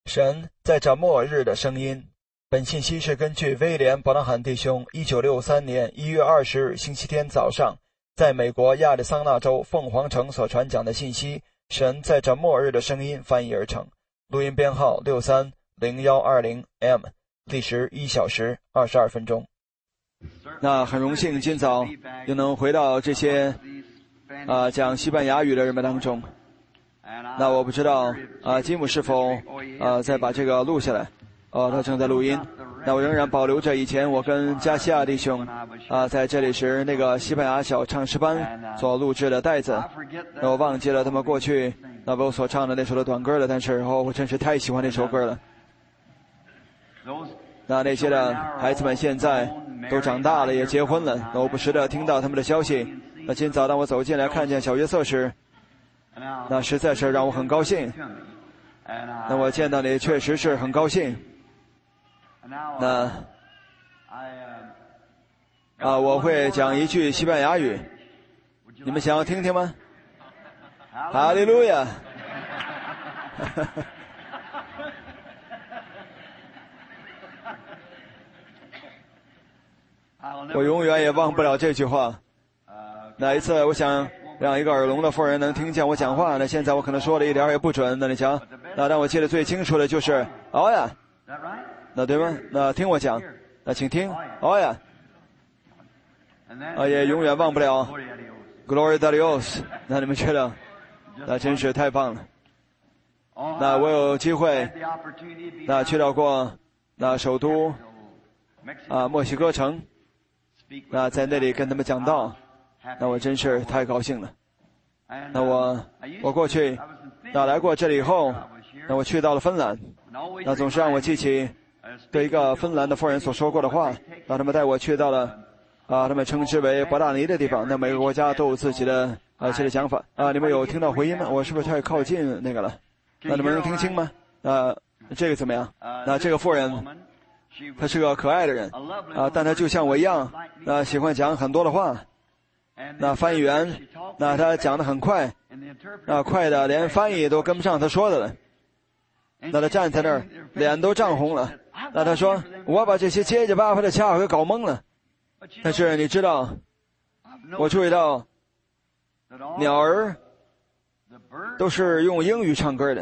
神在这末日的声音。本信息是根据威廉·伯纳罕弟兄1963年1月20日星期天早上在美国亚利桑那州凤凰城所传讲的信息，神在这末日的声音翻译而成。录音编号630120M， 历时1小时22分钟。那很荣幸今早又能回到这些讲西班牙语的人们当中。那我不知道吉姆是否再把这个录下来。他正在录音。那我仍然保留着以前我跟加西亚弟兄在这里时那个西班牙小唱诗班所录制的带子。那我忘记了他们过去为我所唱的那首的短歌了，但是我真是太喜欢那首歌了。那些的孩子们现在都长大了，也结婚了。那我不时地听到他们的消息。那今早当我走进来看见小约瑟时，那实在是让我很高兴。那我见到你确实是很高兴。那我会讲一句西班牙语，你们想要听听吗？哈利路亚！我永远也忘不了这句话。那一次我想让一个耳聋的妇人能听见我讲话，那现在我可能说的一点也不准。那你瞧，但我记得最清楚的就是哦呀，那对吗？那听我讲，那请听哦呀，也永远忘不了 Gloria de Dios。 那你们觉得那真是太棒了。那我有机会去到过首都墨西哥城，在那里跟他们讲道，那我真是太高兴了。那我过去来过这里以后，那我去到了芬兰，那总是让我记起对一个芬兰的妇人所说过的话。那他们带我去到了他们称之为伯大尼的地方。那每个国家都有自己的这个讲法。你们有听到回音吗？我是不是太靠近那个了？那你们能听清吗？这个怎么样？那这个妇人她是个可爱的人但她就像我一样喜欢讲很多的话。那翻译员他讲得很快，快的连翻译都跟不上他说的了。那他站在那儿脸都涨红了。那他说我把这些结结巴巴的家伙给搞懵了。但是你知道，我注意到鸟儿都是用英语唱歌的，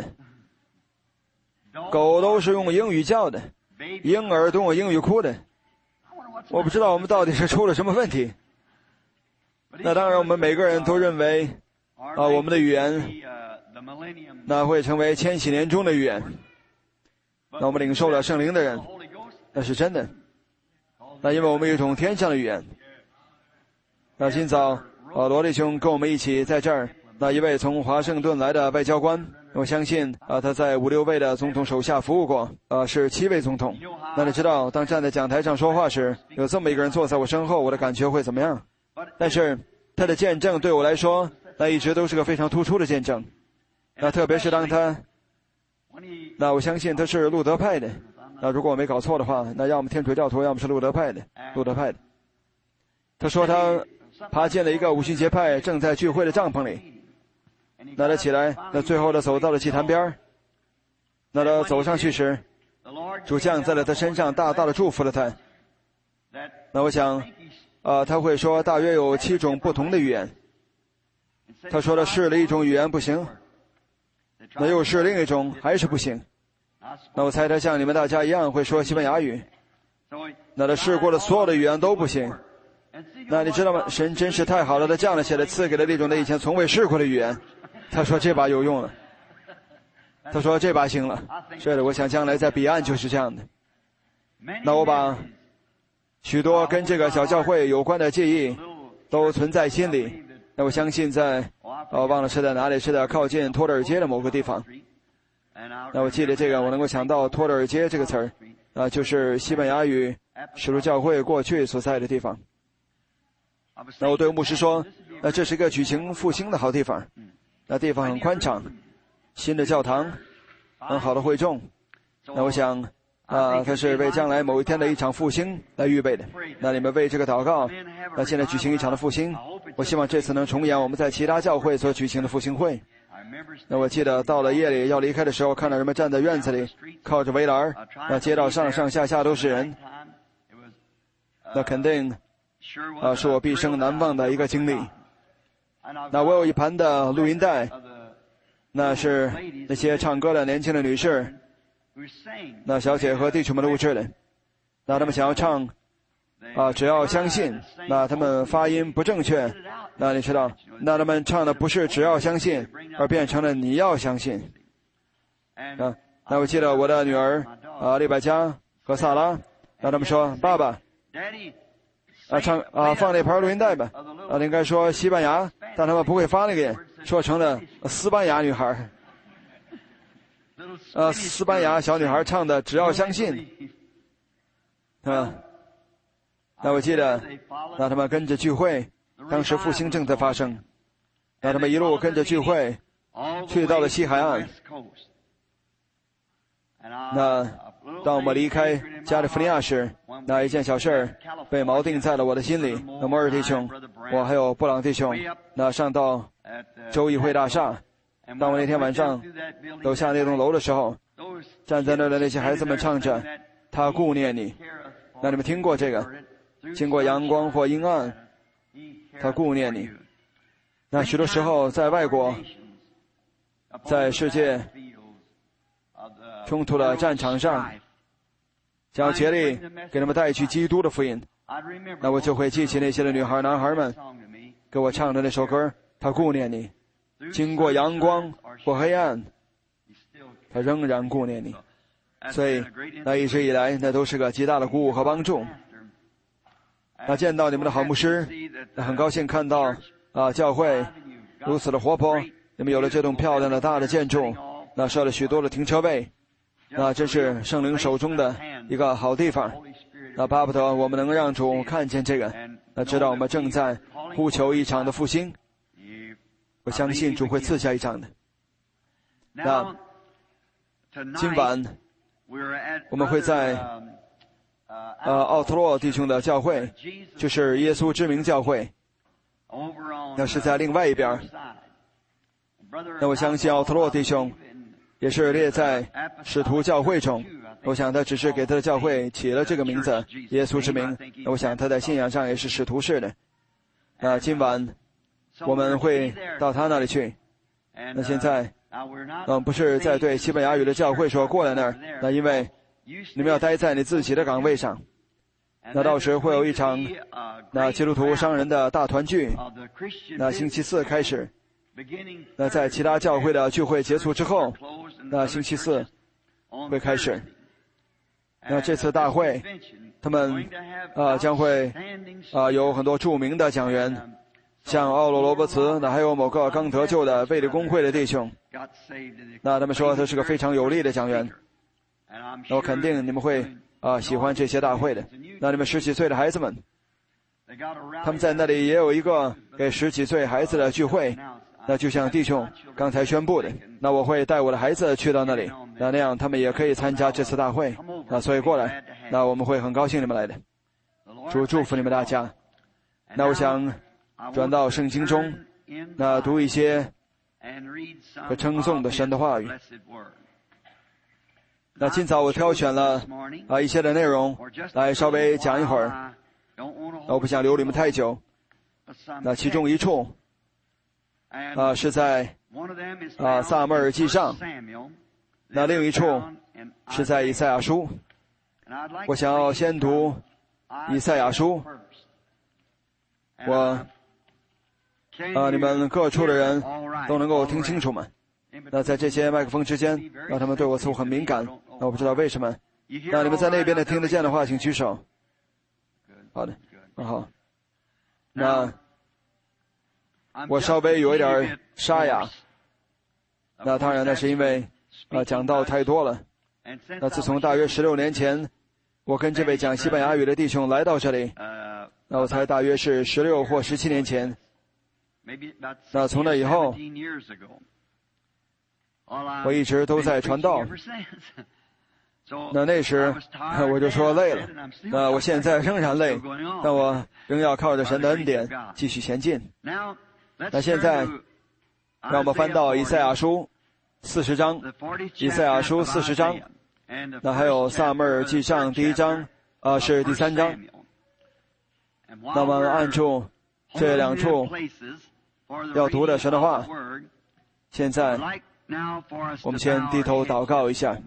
狗都是用英语叫的，婴儿都用英语哭的。我不知道我们到底是出了什么问题。那当然我们每个人都认为我们的语言会成为千禧年中的语言。那我们领受了圣灵的人，那是真的。那因为我们有一种天上的语言。那今早罗弟兄跟我们一起在这儿，那一位从华盛顿来的外交官，我相信他在5、6位的总统手下服务过，是7位总统。那你知道当站在讲台上说话时，有这么一个人坐在我身后，我的感觉会怎么样？但是他的见证对我来说一直都是个非常突出的见证。那特别是当他我相信他是路德派的。如果我没搞错的话，那要么天主教徒，要么是路德派的。他说他爬进了一个五旬节派正在聚会的帐篷里。那他起来，那最后他走到了祭坛边。那他走上去时，主降在了他身上，大大的祝福了他。那我想他会说大约有7种不同的语言。他说他试了一种语言不行，那又试另一种还是不行。那我猜他像你们大家一样会说西班牙语。那他试过的所有的语言都不行。那你知道吗？神真是太好了，他降了下来，赐给了那种他以前从未试过的语言。他说这把有用了，他说这把行了。是的，我想将来在彼岸就是这样的。那我把许多跟这个小教会有关的记忆都存在心里。那我相信在忘了是在哪里，是在靠近托勒尔街的某个地方。那我记得这个，我能够想到托勒尔街这个词儿就是西班牙语使徒教会过去所在的地方。那我对牧师说这是一个举行复兴的好地方。那地方很宽敞，新的教堂，很好的会众。那我想它是为将来某一天的一场复兴来预备的。那你们为这个祷告。那现在举行一场的复兴，我希望这次能重演我们在其他教会所举行的复兴会。 那我记得到了夜里要离开的时候，看到人们站在院子里，靠着围栏，那街道上上下下都是人。那肯定是我毕生难忘的一个经历。那我有一盘的录音带，那是那些唱歌的年轻的女士，那小姐和弟兄们录制的。那他们想要唱只要相信，那他们发音不正确，那你知道，那他们唱的不是只要相信，而变成了你要相信。那我记得我的女儿利百加和萨拉，那他们说爸爸放那盘录音带吧，应该说西班牙，但他们不会发那个，说成了西班牙女孩，西班牙小女孩唱的只要相信。那我记得，那他们跟着聚会，当时复兴正在发生，那他们一路跟着聚会，去到了西海岸。那当我们离开加利福尼亚时，那一件小事儿被锚定在了我的心里。那摩尔弟兄，我还有布朗弟兄，那上到州议会大厦，当我那天晚上走下那栋楼的时候，站在那儿的那些孩子们唱着他顾念你。那你们听过这个？经过阳光或阴暗，他顾念你。那许多时候在外国，在世界冲突的战场上，想要竭力给他们带去基督的福音，那我就会记起那些的女孩男孩们给我唱的那首歌，他顾念你。经过阳光或黑暗，他仍然顾念你。所以那一直以来，那都是个极大的鼓舞和帮助。那见到你们的好牧师，那很高兴看到教会如此的活泼，你们有了这栋漂亮的大的建筑，那设了许多的停车位，那真是圣灵手中的一个好地方。那巴不得我们能让主看见这个，那知道我们正在呼求一场的复兴，我相信主会赐下一场的。那今晚我们会在奥特洛弟兄的教会，就是耶稣之名教会，那是在另外一边。那我相信奥特洛弟兄也是列在使徒教会中，我想他只是给他的教会起了这个名字耶稣之名，我想他在信仰上也是使徒式的。那今晚我们会到他那里去。那现在不是在对西班牙语的教会说过来那儿，那因为你们要待在你自己的岗位上。那到时会有一场那基督徒商人的大团聚，那星期四开始，那在其他教会的聚会结束之后，那星期四会开始。那这次大会他们将会有很多著名的讲员，像奥罗罗伯茨，那还有某个刚得救的卫理公会的弟兄，那他们说他是个非常有力的讲员。那我肯定你们会喜欢这些大会的。那你们10几岁的孩子们，他们在那里也有一个给10几岁孩子的聚会，那就像弟兄刚才宣布的，那我会带我的孩子去到那里，那样他们也可以参加这次大会。那所以过来，那我们会很高兴你们来的。主祝福你们大家。那我想转到圣经中，那读一些和称颂的神的话语。那今早我挑选了一些的内容来稍微讲一会儿，我不想留你们太久。那其中一处是在撒母耳记上，那另一处是在以赛亚书。我想要先读以赛亚书，你们各处的人都能够听清楚吗？那在这些麦克风之间，那他们对我似乎很敏感，那我不知道为什么。那你们在那边的听得见的话，请举手。好的，很好。那我稍微有一点沙哑，那当然那是因为讲道太多了。那自从大约16年前，我跟这位讲西班牙语的弟兄来到这里，那我才大约是16或17年前。那从那以后，我一直都在传道。那时我就说累了，那我现在仍然累，但我仍要靠着神的恩典继续前进。那现在让我们翻到以赛亚书40章，以赛亚书40章，那还有撒母耳记上第1章，是第3章。那么按住这2处要读的神的话，现在我们先低头祷告一下。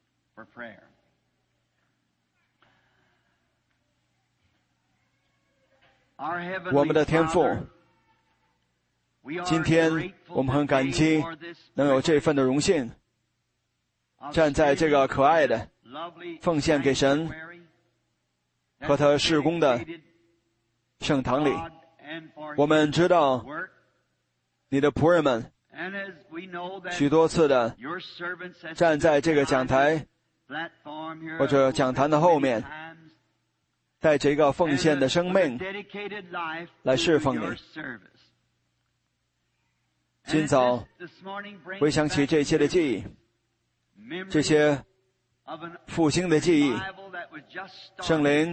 我们的天父，今天我们很感激能有这份的荣幸，站在这个可爱的奉献给神和他事工的圣堂里。我们知道你的仆人们许多次的站在这个讲台或者讲坛的后面，带着一个奉献的生命来侍奉你。今早回想起这些的记忆，这些复兴的记忆，圣灵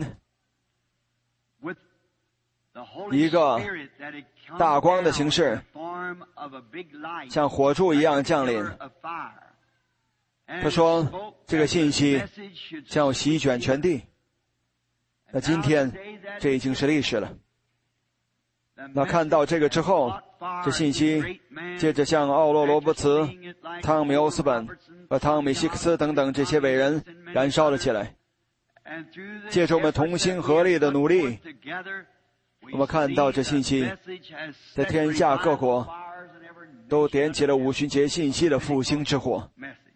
一个大光的形式像火柱一样降临。他说这个信息将要席卷全地。那今天这已经是历史了。那看到这个之后，这信息接着向奥洛罗伯茨、汤米欧斯本和汤米希克斯等等这些伟人燃烧了起来。借着我们同心合力的努力，我们看到这信息在天下各国都点起了五旬节信息的复兴之火。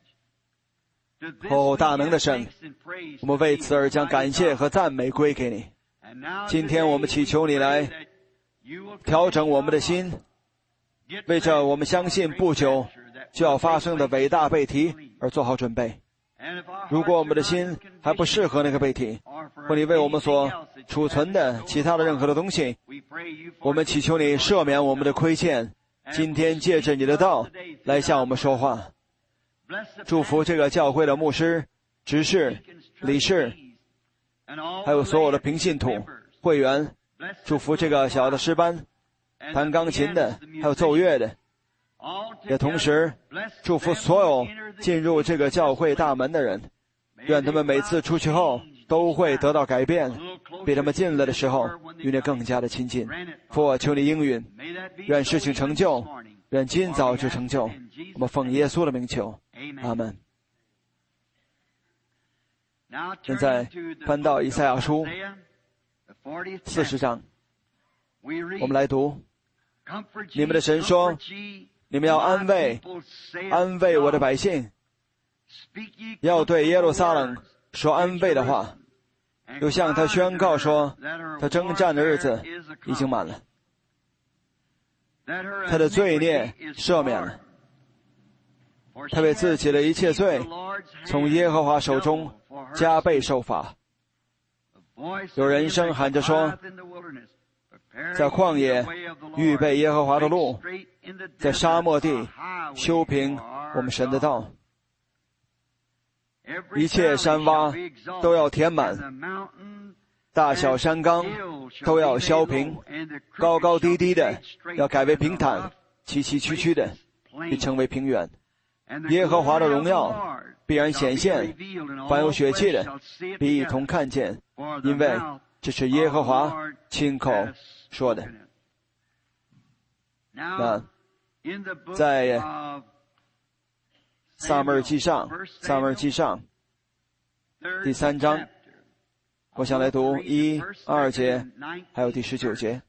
大能的神，我们为此而将感谢和赞美归给你。今天我们祈求你来调整我们的心，为着我们相信不久就要发生的伟大背题而做好准备。如果我们的心还不适合那个背题，或你为我们所储存的其他的任何的东西，我们祈求你赦免我们的亏欠，今天借着你的道来向我们说话。祝福这个教会的牧师、执事、理事，还有所有的平信徒、会员。祝福这个小的诗班、弹钢琴的，还有奏乐的，也同时祝福所有进入这个教会大门的人。愿他们每次出去后都会得到改变，比他们进来的时候与你更加的亲近。父，我求你应允，愿事情成就，愿今早就成就。我们奉耶稣的名求，阿门。现在翻到以赛亚书40章，我们来读。你们的神说，你们要安慰我的百姓，要对耶路撒冷说安慰的话，又向他宣告说，他征战的日子已经满了，他的罪孽赦免了，他为自己的一切罪从耶和华手中加倍受罚。有人声喊着说，在旷野预备耶和华的路，在沙漠地修平我们神的道。一切山洼都要填满，大小山冈都要削平，高高低低的要改为平坦，崎崎岖岖的必成为平原。耶和华的荣耀必然显现，凡有血气的必一同看见，因为这是耶和华亲口说的。那在撒母耳记上第3章，我想来读1、2节，还有第19节。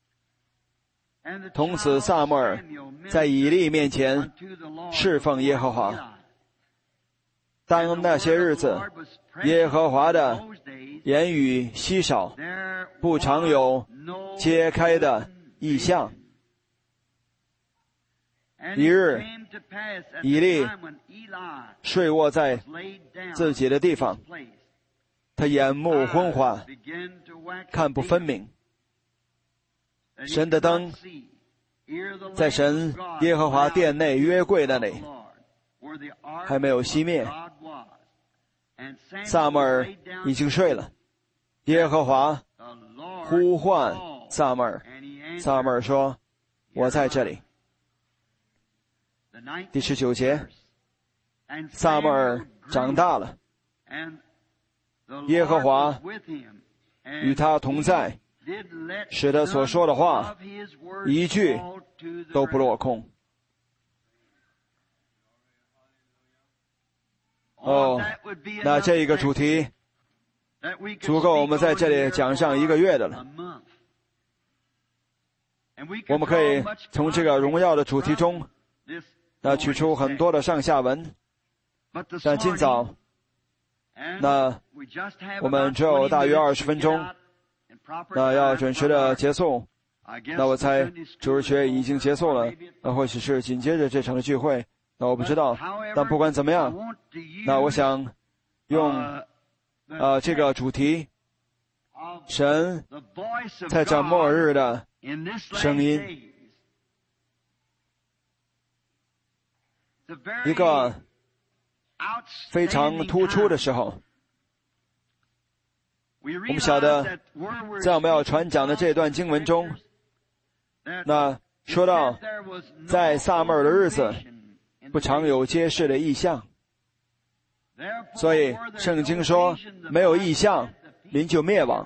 从此撒母耳在以利面前侍奉耶和华。当那些日子，耶和华的言语稀少，不常有揭开的异象。一日，以利睡卧在自己的地方，他眼目昏花，看不分明。神的灯在神耶和华殿内约柜那里还没有熄灭。撒母耳已经睡了，耶和华呼唤撒母耳，撒母耳说，我在这里。 第19节，撒母耳长大了，耶和华与他同在，使他所说的话一句都不落空。那这一个主题足够我们在这里讲上1个月的了。我们可以从这个荣耀的主题中取出很多的上下文，但今早我们只有大约20分钟，要准时的结束。我猜主日学已经结束了，或许是紧接着这场的聚会，我不知道。但不管怎么样，我想用这个主题，神在这末日的声音，一个非常突出的时候。我们晓得在我们要传讲的这段经文中，说到在撒母耳的日子不常有揭示的异象，所以圣经说没有异象民就灭亡。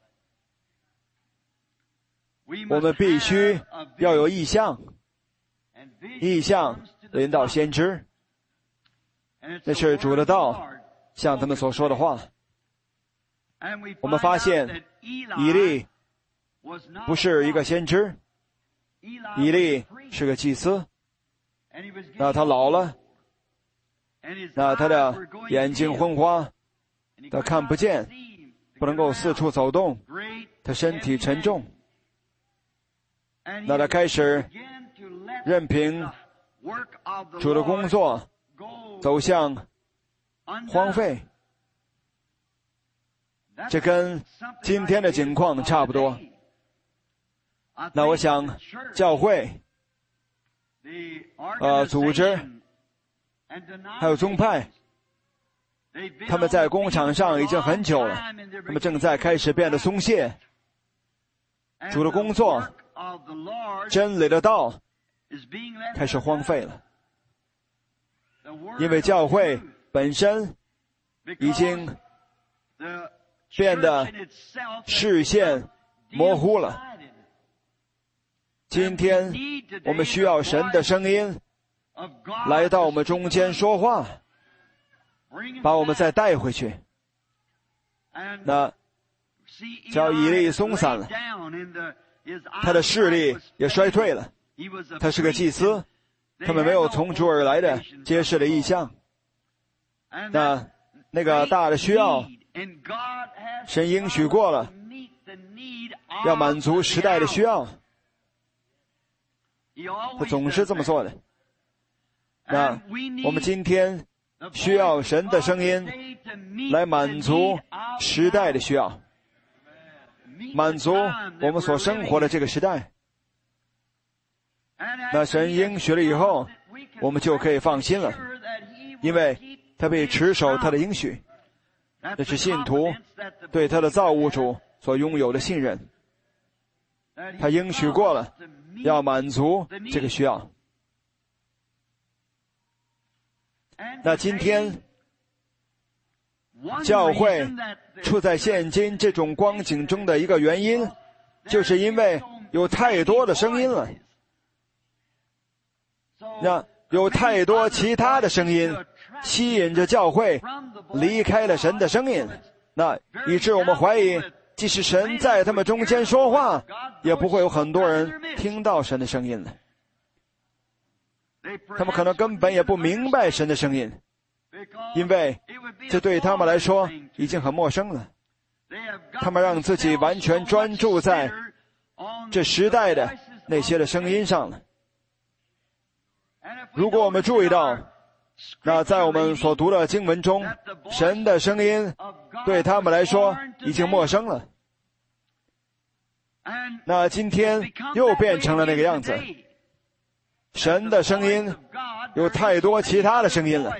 我们必须要有异象，异象临到先知，那是主的道像他们所说的话。我们发现以利不是一个先知，以利是个祭司。他老了，他的眼睛昏花，他看不见，不能够四处走动，他身体沉重。他开始任凭主的工作走向荒废。这跟今天的情况差不多。我想教会组织还有宗派，他们在工场上已经很久了，他们正在开始变得松懈。主的工作，真理的道开始荒废了，因为教会本身已经变得视线模糊了。今天我们需要神的声音来到我们中间说话，把我们再带回去。只要以利松散了，他的势力也衰退了。他是个祭司，他们没有从主而来的揭示的异象。那个大的需要，神应许过了，要满足时代的需要，他总是这么做的。我们今天需要神的声音来满足时代的需要，满足我们所生活的这个时代。神应许了以后，我们就可以放心了，因为他必持守他的应许。这是信徒对他的造物主所拥有的信任，他应许过了，要满足这个需要。今天教会处在现今这种光景中的一个原因，就是因为有太多的声音了，有太多其他的声音吸引着教会离开了神的声音，以致我们怀疑，即使神在他们中间说话，也不会有很多人听到神的声音了。他们可能根本也不明白神的声音，因为这对他们来说已经很陌生了。他们让自己完全专注在这时代的那些的声音上了。如果我们注意到，在我们所读的经文中，神的声音对他们来说已经陌生了。今天又变成了那个样子，神的声音有太多其他的声音了。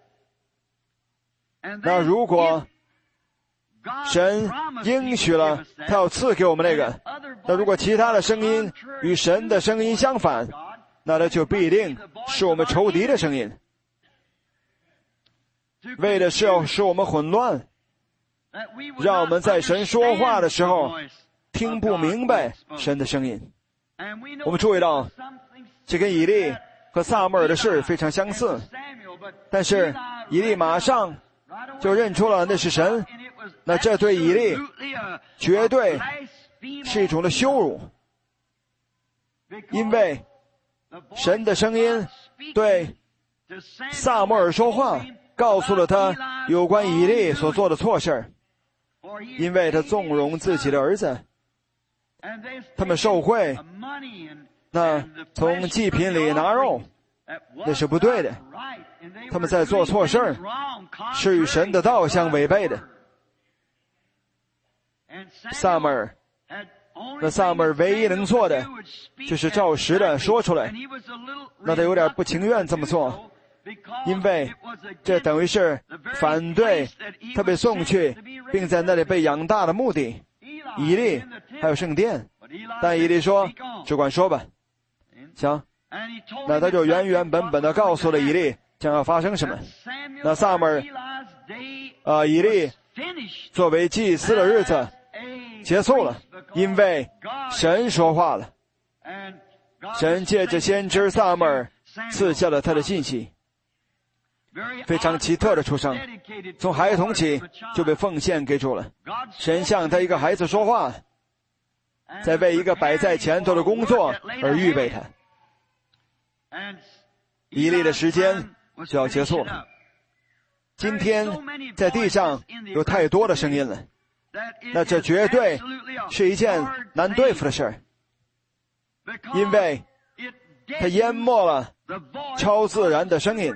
如果神应许了他要赐给我们那个，如果其他的声音与神的声音相反， 那它就必定是我们仇敌的声音，为的是要使我们混乱，让我们在神说话的时候听不明白神的声音。我们注意到，这跟以利和撒母耳的事非常相似，但是以利马上就认出了那是神，那这对以利绝对是一种的羞辱，因为神的声音对撒母耳说话，告诉了他有关以利所做的错事，因为他纵容自己的儿子，他们受贿，那从祭品里拿肉，那是不对的，他们在做错事，是与神的道相违背的。撒母耳唯一能做的就是照实的说出来，那他有点不情愿这么做，因为这等于是反对他被送去并在那里被养大的目的，以利还有圣殿。但以利说，只管说吧，行，那他就原本的告诉了以利将要发生什么。那撒母耳以利作为祭司的日子结束了，因为神说话了，神借着先知撒母耳赐下了他的信息，非常奇特的出生，从孩童起就被奉献给主了。神向他一个孩子说话，在为一个摆在前头的工作而预备他。以利的时间就要结束了。今天在地上有太多的声音了，那这绝对是一件难对付的事儿，因为它淹没了超自然的声音。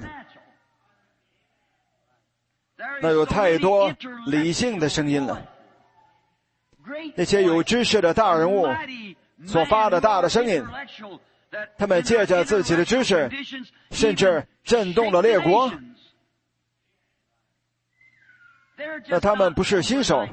那有太多理性的声音了，那些有知识的大人物所发的大的声音，他们借着自己的知识甚至震动了列国。那他们不是新手，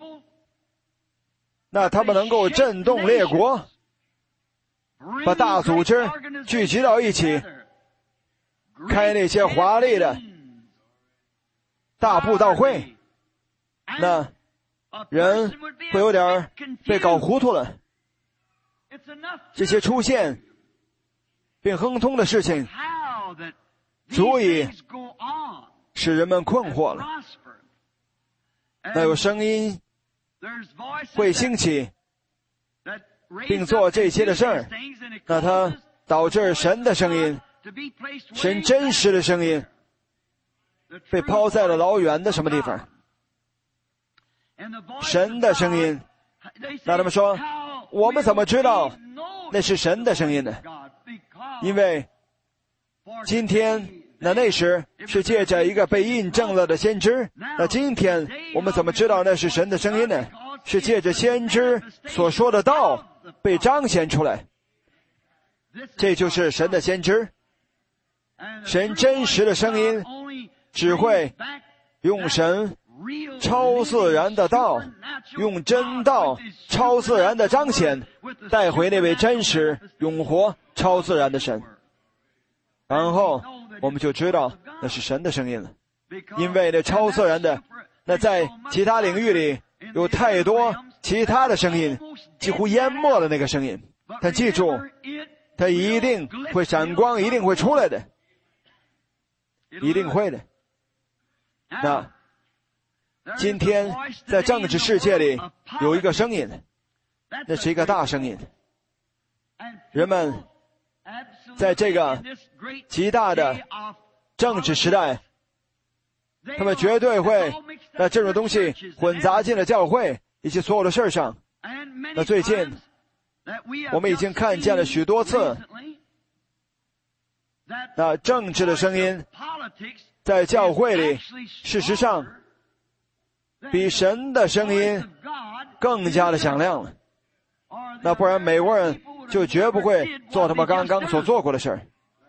那他们能够震动列国，把大组织聚集到一起，开那些华丽的大布道会，那人会有点被搞糊涂了。这些出现并亨通的事情足以使人们困惑了。那有声音会兴起并做这些的事儿，那它导致神的声音，神真实的声音被抛在了老远的什么地方。神的声音，那他们说，我们怎么知道那是神的声音呢？因为今天那时是借着一个被印证了的先知，那今天我们怎么知道那是神的声音呢？是借着先知所说的道被彰显出来，这就是神的先知。神真实的声音只会用神超自然的道，用真道超自然的彰显，带回那位真实永活超自然的神，然后我们就知道那是神的声音了。因为那超自然的，那在其他领域里有太多其他的声音几乎淹没了那个声音，但记住，它一定会闪光，一定会出来的，一定会的。那今天在政治世界里有一个声音，那是一个大声音，人们在这个极大的政治时代，他们绝对会那这种东西混杂进了教会以及所有的事上。那最近我们已经看见了许多次，那政治的声音在教会里事实上比神的声音更加的响亮了。那不然美国人就绝不会做他们刚刚所做过的事儿，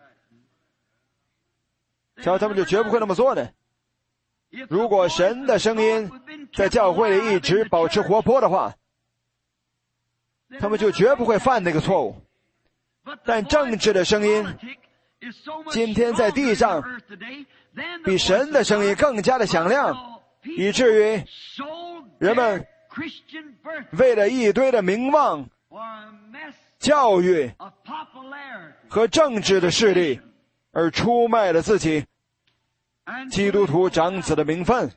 瞧他们就绝不会那么做的。如果神的声音在教会里一直保持活泼的话，他们就绝不会犯那个错误。 但政治的声音今天在地上比神的声音更加的响亮，以至于人们为了一堆的名望、教育和政治的势力而出卖了自己基督徒长子的名分。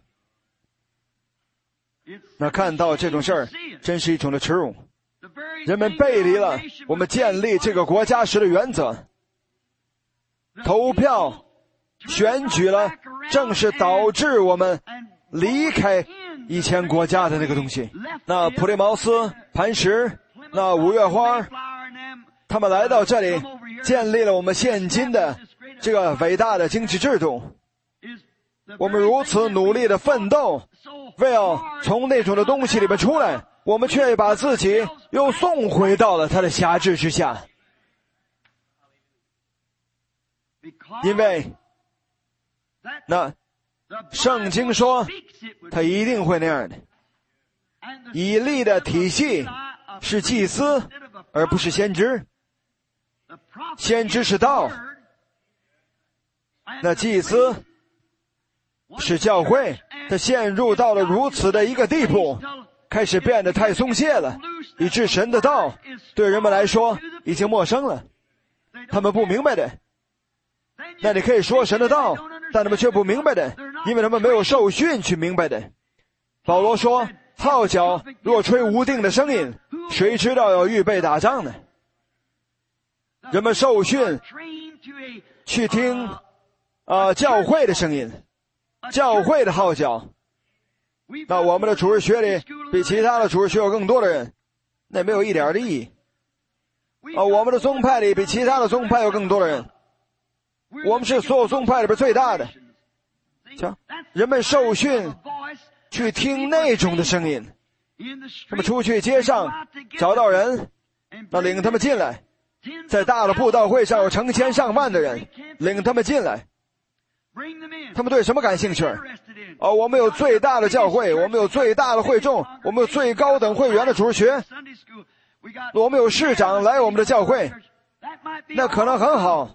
那看到这种事儿，真是一种的耻辱。人们背离了我们建立这个国家时的原则，投票选举了，正是导致我们离开以前国家的那个东西。那普利茅斯、磐石、那五月花，他们来到这里，建立了我们现今的这个伟大的经济制度。我们如此努力的奋斗，为要从那种的东西里面出来，我们却把自己又送回到了他的辖制之下。因为那圣经说他一定会那样的。以利的体系是祭司而不是先知，先知是道，那祭司是教会。他陷入到了如此的一个地步，开始变得太松懈了，以致神的道对人们来说已经陌生了，他们不明白的。那你可以说神的道，但他们却不明白的，因为他们没有受训去明白的。保罗说，号角若吹无定的声音，谁知道要预备打仗呢？人们受训去听教会的声音，教会的号角。那我们的主日学里比其他的主日学有更多的人，那没有一点的意义。我们的宗派里比其他的宗派有更多的人，我们是所有宗派里边最大的。瞧，人们受训去听那种的声音，他们出去街上找到人，那领他们进来，在大的布道会上有成千上万的人，领他们进来。他们对什么感兴趣？我们有最大的教会，我们有最大的会众，我们有最高等会员的主日学，我们有市长来我们的教会，那可能很好。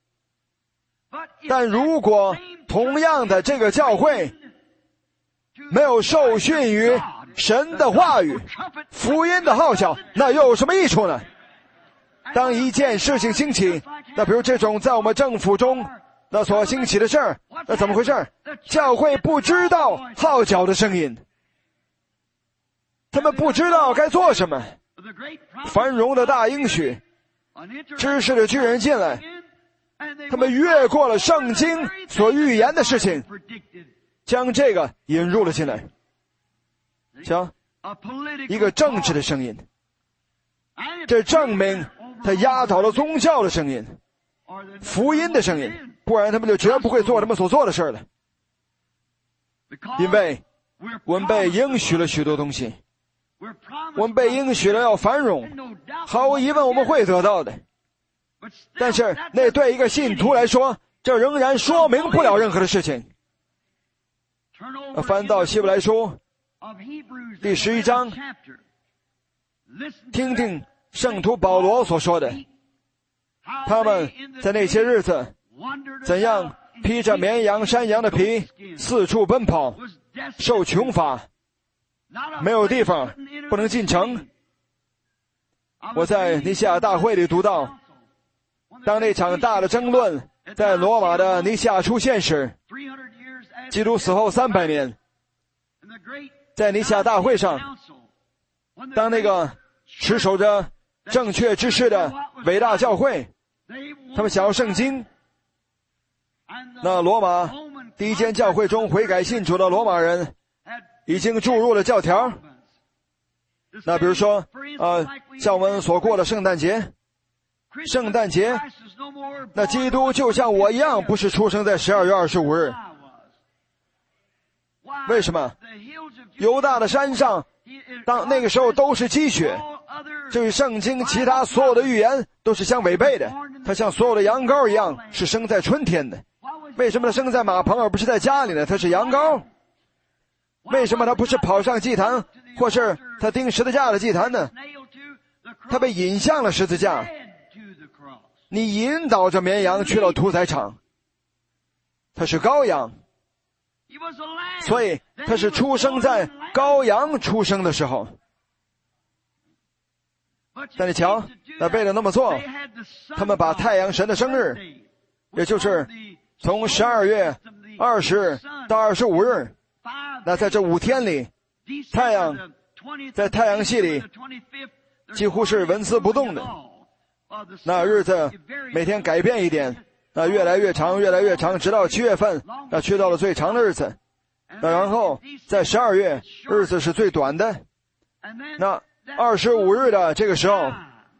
但如果同样的这个教会没有受训于神的话语、福音的号角，那又有什么益处呢？当一件事情兴起，那比如这种在我们政府中那所兴起的事儿，那怎么回事？教会不知道号角的声音，他们不知道该做什么。繁荣的大应许，知识的巨人进来，他们越过了圣经所预言的事情，将这个引入了进来。瞧，一个政治的声音，这证明他压倒了宗教的声音、福音的声音，不然他们就绝不会做他们所做的事了。因为我们被应许了许多东西，我们被应许了要繁荣，毫无疑问我们会得到的。但是那对一个信徒来说，这仍然说明不了任何的事情。翻到希伯来书第11章，听听圣徒保罗所说的，他们在那些日子怎样披着绵羊山羊的皮四处奔跑，受穷乏，没有地方，不能进城。我在尼西亚大会里读到，当那场大的争论在罗马的尼西亚出现时，基督死后300年，在尼西亚大会上，当那个持守着正确知识的伟大教会，他们想要圣经，那罗马第一间教会中悔改信主的罗马人已经注入了教条。那比如说像我们所过的圣诞节，那基督就像我一样不是出生在12月25日。为什么？犹大的山上当那个时候都是积雪，这与圣经其他所有的预言都是相违背的。它像所有的羊羔一样是生在春天的。为什么它生在马棚而不是在家里呢？它是羊羔。为什么它不是跑上祭坛，或是它钉十字架的祭坛呢？它被引向了十字架。 你引导着绵羊去了屠宰场。他是羔羊，所以他是出生在羔羊出生的时候。但你瞧，为了那么做，他们把太阳神的生日，也就是从12月20日到25日，那在这5天里，太阳在太阳系里几乎是纹丝不动的。那日子每天改变一点，那越来越长，越来越长，直到7月份，那去到了最长的日子。那然后在12月，日子是最短的。那25日的这个时候，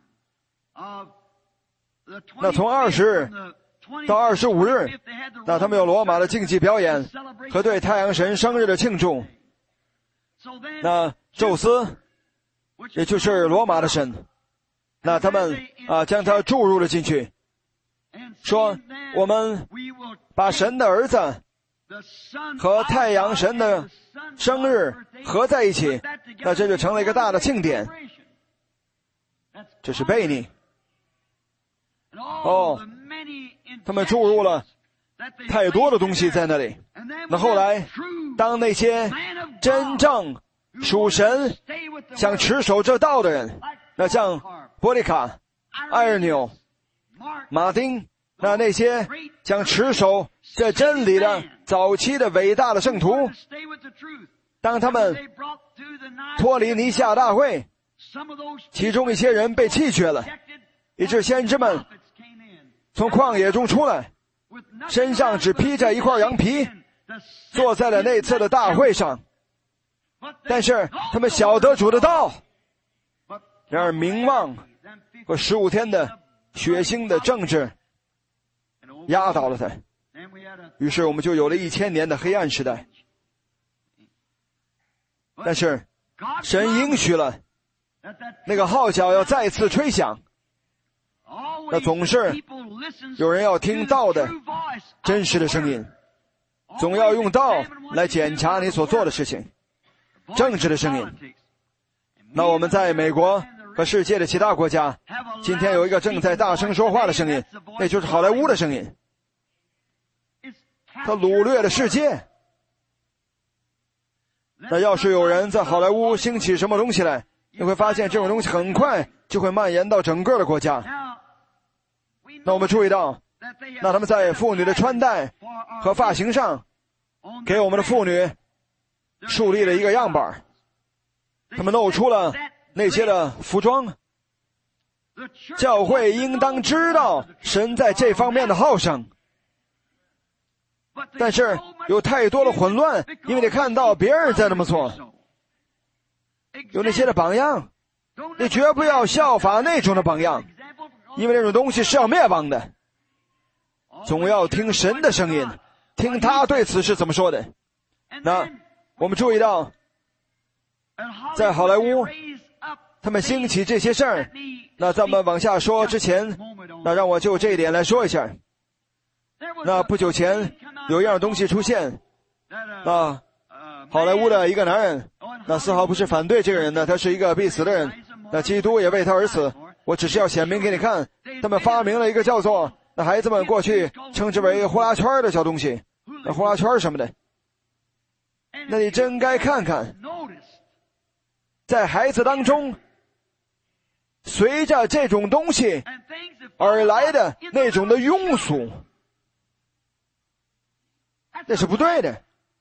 那从20日到25日，那他们有罗马的竞技表演和对太阳神生日的庆祝。那宙斯，也就是罗马的神，那他们将他注入了进去，说我们把神的儿子和太阳神的生日合在一起，那这就成了一个大的庆典。这是悖逆。他们注入了太多的东西在那里。那后来，当那些真正属神、想持守这道的人，那像波利卡、艾尔纽、马丁，那些想持守这真理的早期的伟大的圣徒，当他们脱离尼西亚大会，其中一些人被弃绝了，以致先知们从旷野中出来，身上只披着一块羊皮，坐在了那次的大会上。但是他们晓得主的道，然而名望和15天的血腥的政治压倒了他，于是我们就有了1000年的黑暗时代。但是神应许了，那个号角要再次吹响，那总是有人要听道的真实的声音，总要用道来检查你所做的事情，政治的声音。那我们在美国和世界的其他国家，今天有一个正在大声说话的声音，那就是好莱坞的声音。他掳掠了世界。那要是有人在好莱坞兴起什么东西来，你会发现这种东西很快就会蔓延到整个的国家。那我们注意到，那他们在妇女的穿戴和发型上，给我们的妇女树立了一个样板，他们露出了那些的服装。教会应当知道神在这方面的好胜，但是有太多的混乱，因为你看到别人在这么做，有那些的榜样，你绝不要效法那种的榜样，因为那种东西是要灭亡的。总要听神的声音，听他对此是怎么说的。那我们注意到，在好莱坞他们兴起这些事儿，那在我们往下说之前，那让我就这一点来说一下。那不久前有一样东西出现，那好莱坞的一个男人，那丝毫不是反对这个人的，他是一个必死的人，那基督也为他而死。我只是要显明给你看，他们发明了一个叫做，那孩子们过去称之为呼啦圈的小东西，那呼啦圈什么的，那你真该看看，在孩子当中随着这种东西而来的那种的庸俗，那是不对的。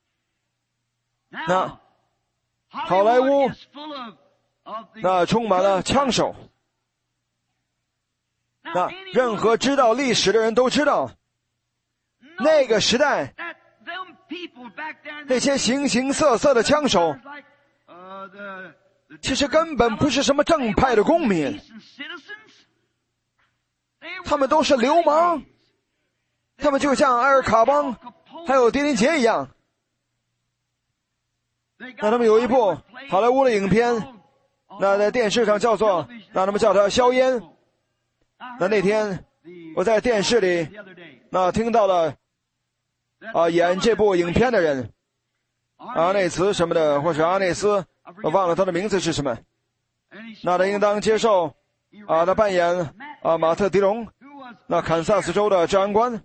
那好莱坞那充满了枪手，那任何知道历史的人都知道，那个时代那些形形色色的枪手其实根本不是什么正派的公民，他们都是流氓，他们就像埃尔卡邦还有狄林杰一样。那他们有一部好莱坞的影片，那在电视上叫做，那他们叫它硝烟。那天我在电视里那听到了演这部影片的人，阿内茨什么的，或是阿内斯，我忘了他的名字是什么。那他应当接受他扮演马特·迪龙， 那堪萨斯州的治安官。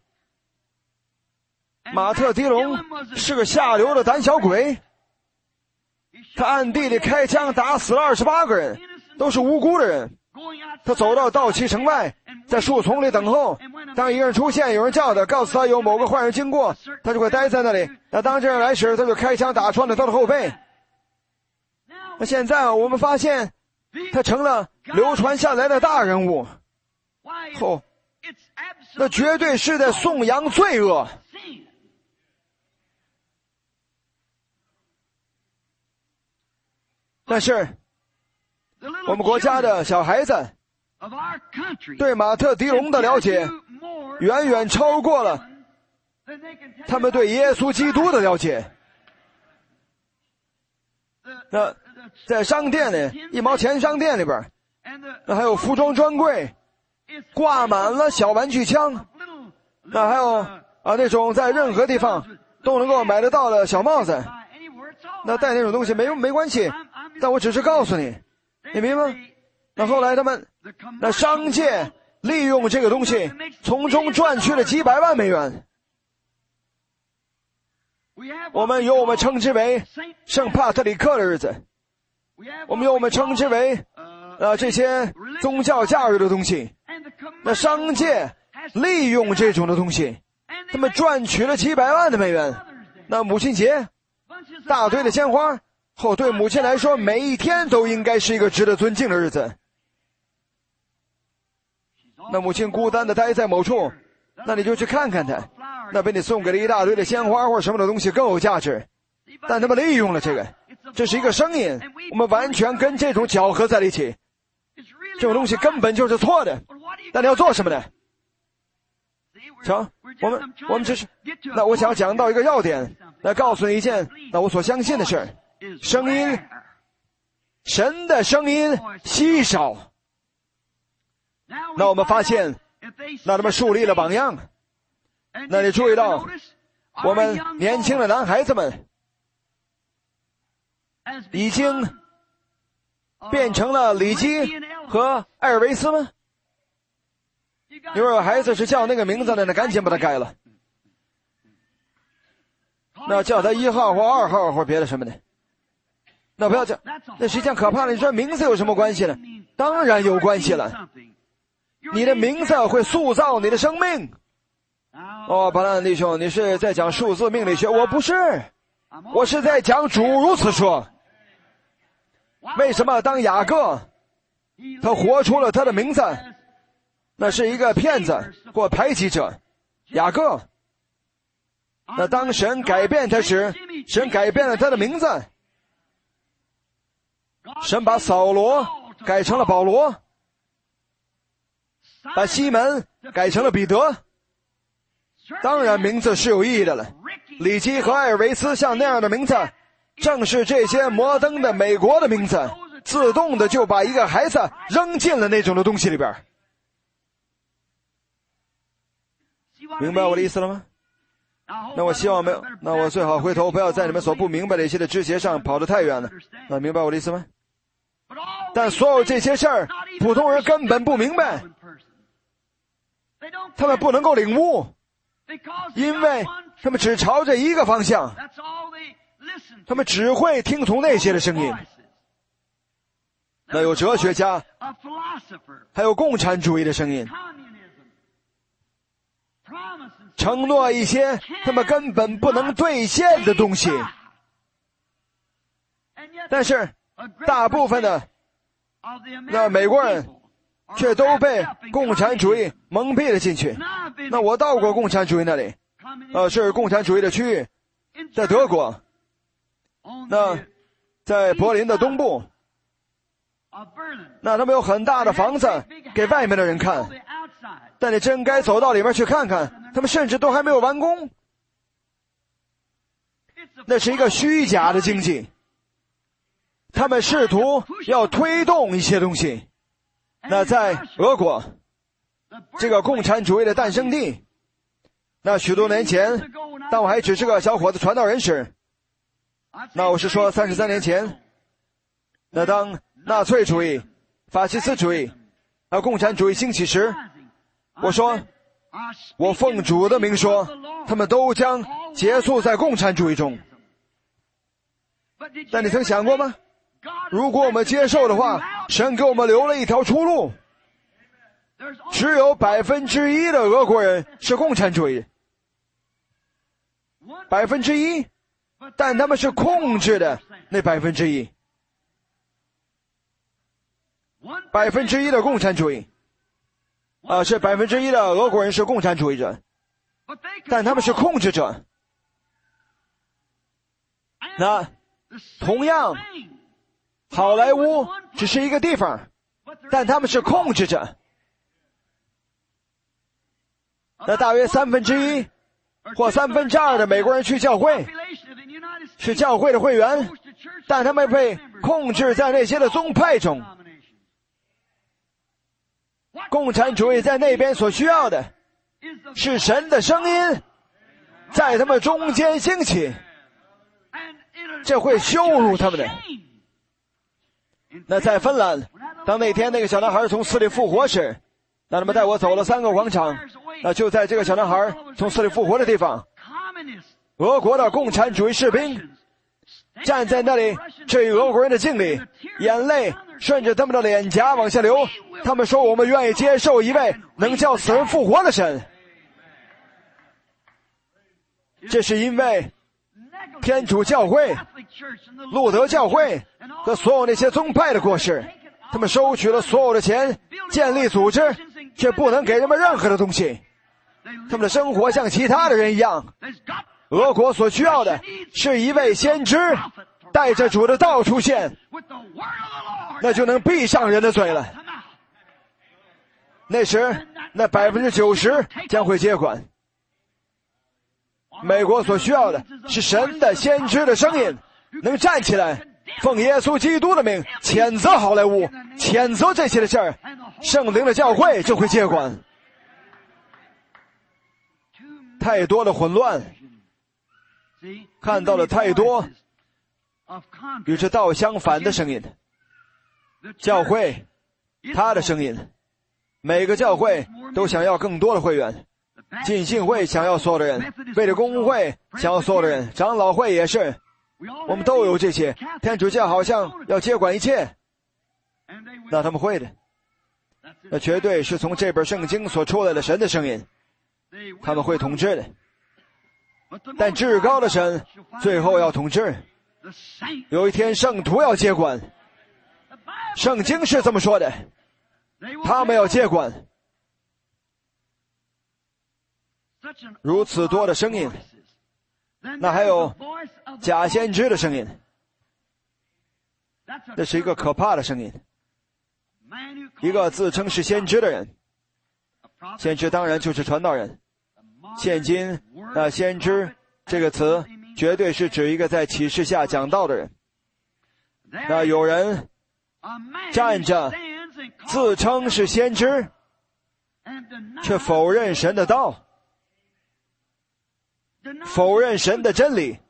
马特·迪龙是个下流的胆小鬼，他暗地里开枪打死了28个人，都是无辜的人。他走到道奇城外，在树丛里等候，当一个人出现，有人叫他，告诉他有某个坏人经过，他就会待在那里。那当这人来时，他就开枪打穿了他的后背。那现在我们发现他成了流传下来的大人物。那绝对是在颂扬罪恶。但是我们国家的小孩子对马特·迪龙的了解远远超过了他们对耶稣基督的了解。那在商店里，1毛钱商店里边，那还有服装专柜挂满了小玩具枪，那还有那种在任何地方都能够买得到的小帽子。那戴那种东西没关系，但我只是告诉你，你明白吗？那后来他们那商界利用这个东西，从中赚取了几百万美元。我们有我们称之为圣帕特里克的日子，我们有我们称之为这些宗教假日的东西。那商界利用这种的东西，他们赚取了几百万的美元。那母亲节，大堆的鲜花，对母亲来说，每一天都应该是一个值得尊敬的日子。那母亲孤单的待在某处，那你就去看看她，那比你送给了一大堆的鲜花或者什么的东西更有价值。但他们利用了这个，这是一个声音，我们完全跟这种搅合在了一起，这种东西根本就是错的。但你要做什么呢？瞧，我们只是，那我想讲到一个要点，来告诉你一件我所相信的事儿。声音，神的声音稀少。那我们发现，那他们树立了榜样。那你注意到，我们年轻的男孩子们已经变成了里基和艾尔维斯吗？如果有孩子是叫那个名字的，那赶紧把它改了。那叫他1号或2号或别的什么的，那不要叫，那是一件可怕的。你说名字有什么关系呢？当然有关系了。你的名字会塑造你的生命。巴兰弟兄，你是在讲数字命理学？我不是，我是在讲主如此说。为什么当雅各他活出了他的名字，那是一个骗子或排挤者，雅各。那当神改变他时，神改变了他的名字，神把扫罗改成了保罗，把西门改成了彼得。当然名字是有意义的了。里基和艾尔维斯像那样的名字，正是这些摩登的美国的名字，自动的就把一个孩子扔进了那种的东西里边。明白我的意思了吗？那我希望没有，那我最好回头不要在你们所不明白的一些的枝节上跑得太远了。那明白我的意思吗？但所有这些事儿，普通人根本不明白，他们不能够领悟，因为他们只朝着一个方向，他们只会听从那些的声音。那有哲学家，还有共产主义的声音，承诺一些他们根本不能兑现的东西。但是大部分的那美国人却都被共产主义蒙蔽了进去。那我到过共产主义那里，是共产主义的区域，在德国，那在柏林的东部，那他们有很大的房子给外面的人看，但你真该走到里面去看看，他们甚至都还没有完工。那是一个虚假的经济，他们试图要推动一些东西。那在俄国，这个共产主义的诞生地，那许多年前，当我还只是个小伙子传道人时，那我是说33年前，那当纳粹主义、法西斯主义共产主义兴起时， 我说，我奉主的名说，他们都将结束在共产主义中。但你曾想过吗？如果我们接受的话，神给我们留了一条出路。只有1%的俄国人是共产主义，1%，但他们是控制的那1%，1%的共产主义，是1%的俄国人是共产主义者，但他们是控制者。那同样，好莱坞只是一个地方，但他们是控制者。那大约1/3或2/3的美国人去教会，是教会的会员，但他们被控制在那些的宗派中。共产主义在那边所需要的是神的声音在他们中间兴起，这会羞辱他们的。那在芬兰，当那天那个小男孩从死里复活时，那他们带我走了3个广场，那就在这个小男孩从死里复活的地方，俄国的共产主义士兵站在那里，置于俄国人的敬礼，眼泪顺着他们的脸颊往下流。他们说，我们愿意接受一位能叫死人复活的神。这是因为天主教会、路德教会和所有那些宗派的过失，他们收取了所有的钱，建立组织，却不能给人们任何的东西。他们的生活像其他的人一样。俄国所需要的是一位先知带着主的道出现，那就能闭上人的嘴了。那时那90%将会接管。美国所需要的是神的先知的声音，能站起来奉耶稣基督的名谴责好莱坞，谴责这些的事儿，圣灵的教会就会接管。太多的混乱，看到了太多与这道相反的声音。教会他的声音，每个教会都想要更多的会员，浸信会想要所有的人，为了公会想要所有的人，长老会也是，我们都有这些。天主教好像要接管一切，那他们会的，那绝对是从这本圣经所出来的神的声音，他们会统治的。但至高的神最后要统治，有一天圣徒要接管，圣经是这么说的，他们要接管。如此多的声音，那还有假先知的声音，这是一个可怕的声音。一个自称是先知的人，先知当然就是传道人。现今那先知这个词绝对是指一个在启示下讲道的人。那有人站着自称是先知，却否认神的道，否认神的真理。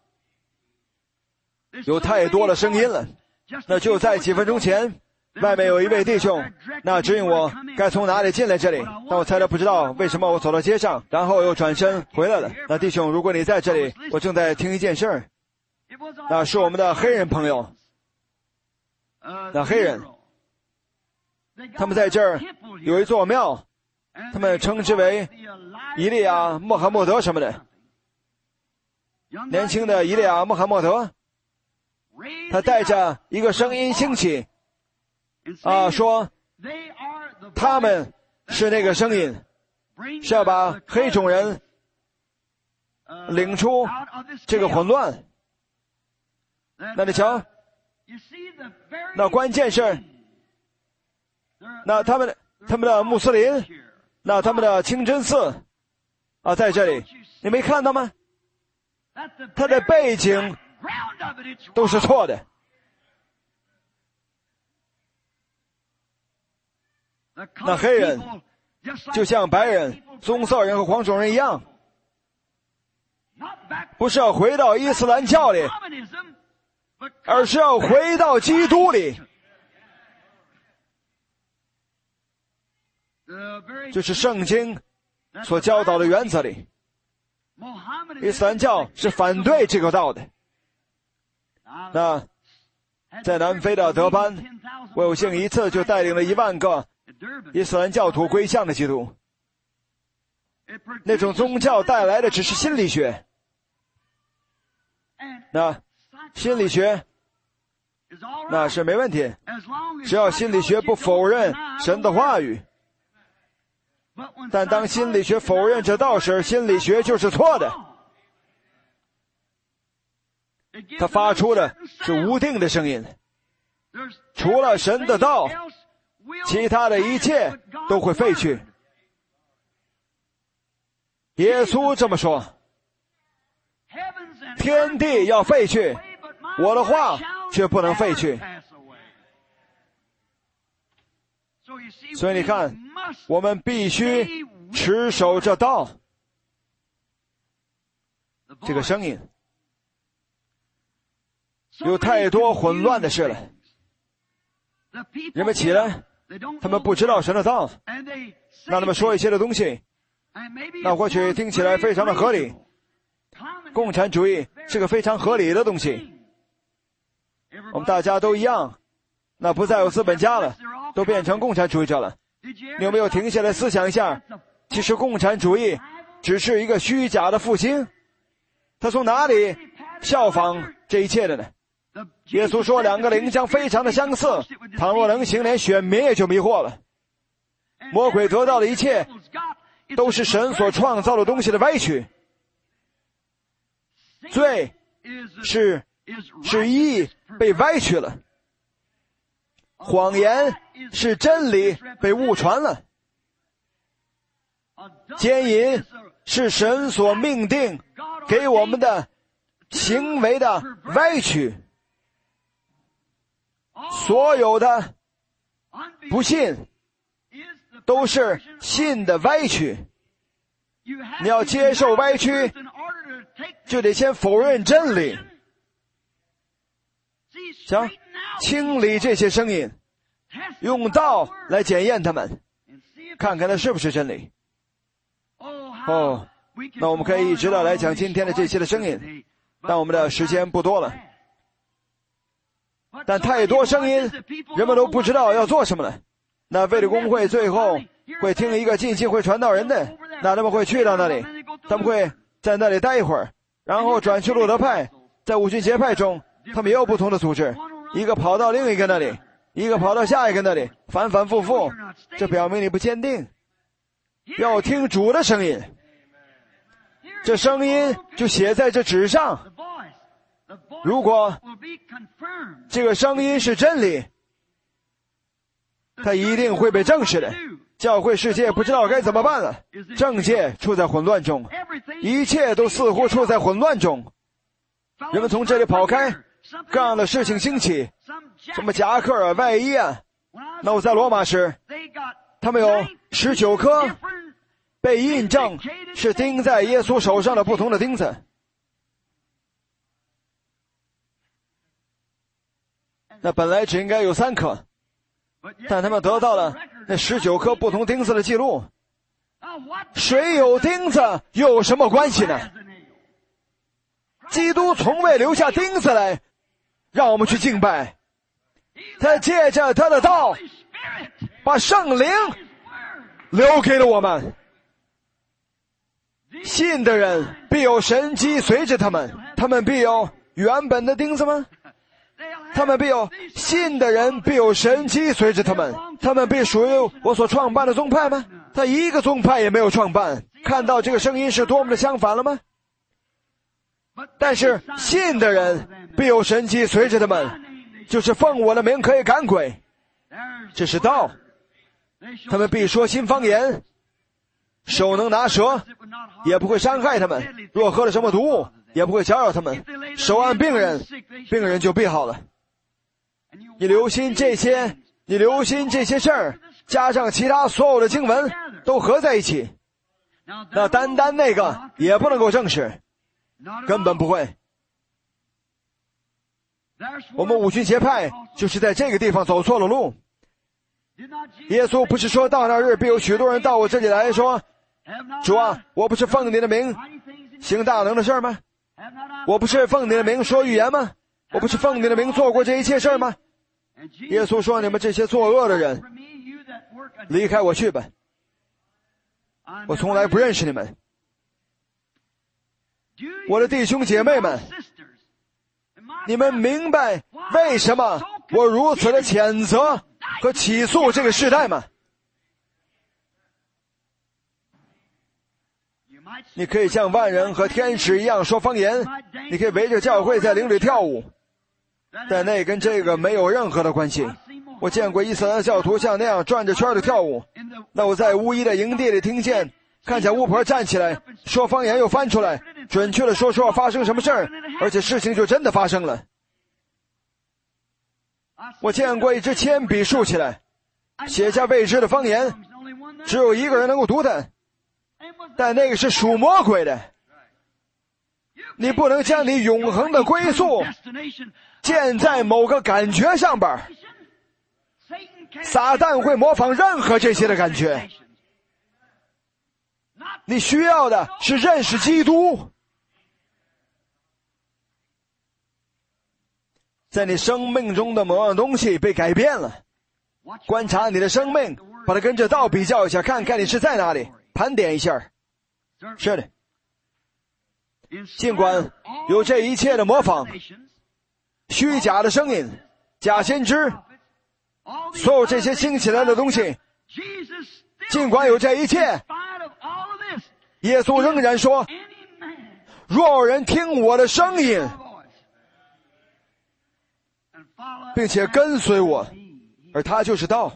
有太多的声音了。那就在几分钟前，外面有一位弟兄，那指引我该从哪里进来这里，但我猜他不知道为什么我走到街上，然后又转身回来了。那弟兄，如果你在这里，我正在听一件事儿，那是我们的黑人朋友，那黑人他们在这儿有一座庙，他们称之为以利亚穆罕默德什么的。年轻的以利亚穆罕默德，他带着一个声音兴起，说他们是那个声音，是要把黑种人领出这个混乱。那你瞧，那关键是那他们的穆斯林，那他们的清真寺在这里，你没看到吗？他的背景都是错的。那黑人就像白人、棕色人和黄种人一样，不是要回到伊斯兰教里，而是要回到基督里。 就是圣经所教导的原则里。伊斯兰教是反对这个道的。那在南非的德班，我有幸一次就带领了1万个伊斯兰教徒归向的基督。那种宗教带来的只是心理学。那心理学那是没问题，只要心理学不否认神的话语。但当心理学否认这道时，心理学就是错的。它发出的是无定的声音，除了神的道，其他的一切都会废去。耶稣这么说，天地要废去，我的话却不能废去。所以你看，我们必须持守这道。这个声音有太多混乱的事了，人们起来，他们不知道神的道，让他们说一些的东西，那或许听起来非常的合理。共产主义是个非常合理的东西，我们大家都一样，那不再有资本家了，都变成共产主义者了。你有没有停下来思想一下，其实共产主义只是一个虚假的复兴，他从哪里效仿这一切的呢？耶稣说2个灵将非常的相似，倘若能行，连选民也就迷惑了。魔鬼得到的一切都是神所创造的东西的歪曲。罪是义被歪曲了，谎言是真理被误传了，奸淫是神所命定给我们的行为的歪曲。所有的不信都是信的歪曲。你要接受歪曲，就得先否认真理。想清理这些声音，用道来检验他们，看看它是不是真理。那我们可以一直的来讲今天的这些的声音，但我们的时间不多了。但太多声音，人们都不知道要做什么了。那卫理公会最后会听一个浸信会传道人的，那他们会去到那里，他们会在那里待一会儿，然后转去路德派，在五旬节派中，他们也有不同的组织，一个跑到另一个那里，一个跑到下一个那里，反反复复，这表明你不坚定。要听主的声音，这声音就写在这纸上。如果这个声音是真理，它一定会被证实的。教会世界不知道该怎么办了，政界处在混乱中，一切都似乎处在混乱中。人们从这里跑开，各样的事情兴起，什么夹克啊、外衣啊。那我在罗马时，他们有19颗被印证是钉在耶稣手上的不同的钉子。那本来只应该有3颗，但他们得到了那19颗不同钉子的记录。谁有钉子又有什么关系呢？基督从未留下钉子来让我们去敬拜，他借着他的道把圣灵留给了我们。信的人必有神迹随着他们，他们必有原本的钉子吗？他们必有信的人必有神迹随着他们，他们必属于我所创办的宗派吗？他一个宗派也没有创办。看到这个声音是多么的相反了吗？但是信的人必有神迹随着他们，就是奉我的名可以赶鬼，这是道。他们必说新方言，手能拿蛇也不会伤害他们，若喝了什么毒物也不会搅扰他们，手按病人，病人就必好了。你留心这些事儿，加上其他所有的经文都合在一起，那单单那个也不能够证实，根本不会。我们五旬节派就是在这个地方走错了路。 耶稣不是说到那日必有许多人到我这里来说，主啊，我不是奉你的名行大能的事吗？我不是奉你的名说预言吗？我不是奉你的名做过这一切事吗？耶稣说，你们这些作恶的人，离开我去吧，我从来不认识你们。我的弟兄姐妹们，你们明白为什么我如此的谴责和起诉这个世代吗？你可以像万人和天使一样说方言，你可以围着教会在灵里跳舞，但那跟这个没有任何的关系。我见过伊斯兰教徒像那样转着圈的跳舞，那我在巫医的营地里听见，看见巫婆站起来说方言又翻出来，准确的说发生什么事儿，而且事情就真的发生了。我见过一支铅笔竖起来写下未知的方言，只有一个人能够读它，但那个是属魔鬼的。你不能将你永恒的归宿建在某个感觉上边，撒旦会模仿任何这些的感觉。你需要的是认识基督，在你生命中的某样东西被改变了，观察你的生命，把它跟着道比较一下，看看你是在哪里，盘点一下。是的，尽管有这一切的模仿，虚假的声音，假先知，所有这些兴起来的东西，尽管有这一切，耶稣仍然说，若有人听我的声音并且跟随我，而他就是道。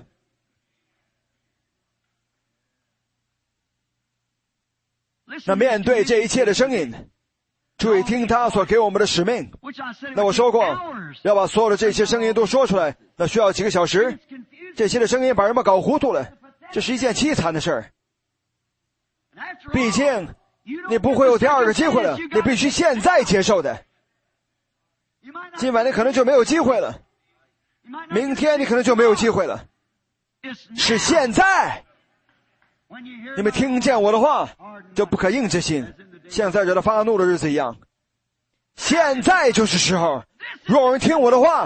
那面对这一切的声音，注意听他所给我们的使命。那我说过，要把所有的这些声音都说出来，那需要几个小时。这些的声音把人们搞糊涂了，这是一件凄惨的事儿。毕竟你不会有第二个机会了，你必须现在接受的。今晚你可能就没有机会了，明天你可能就没有机会了，是现在。你们听见我的话就不可硬着心，像在惹他发怒的日子一样。现在就是时候，若有人听我的话，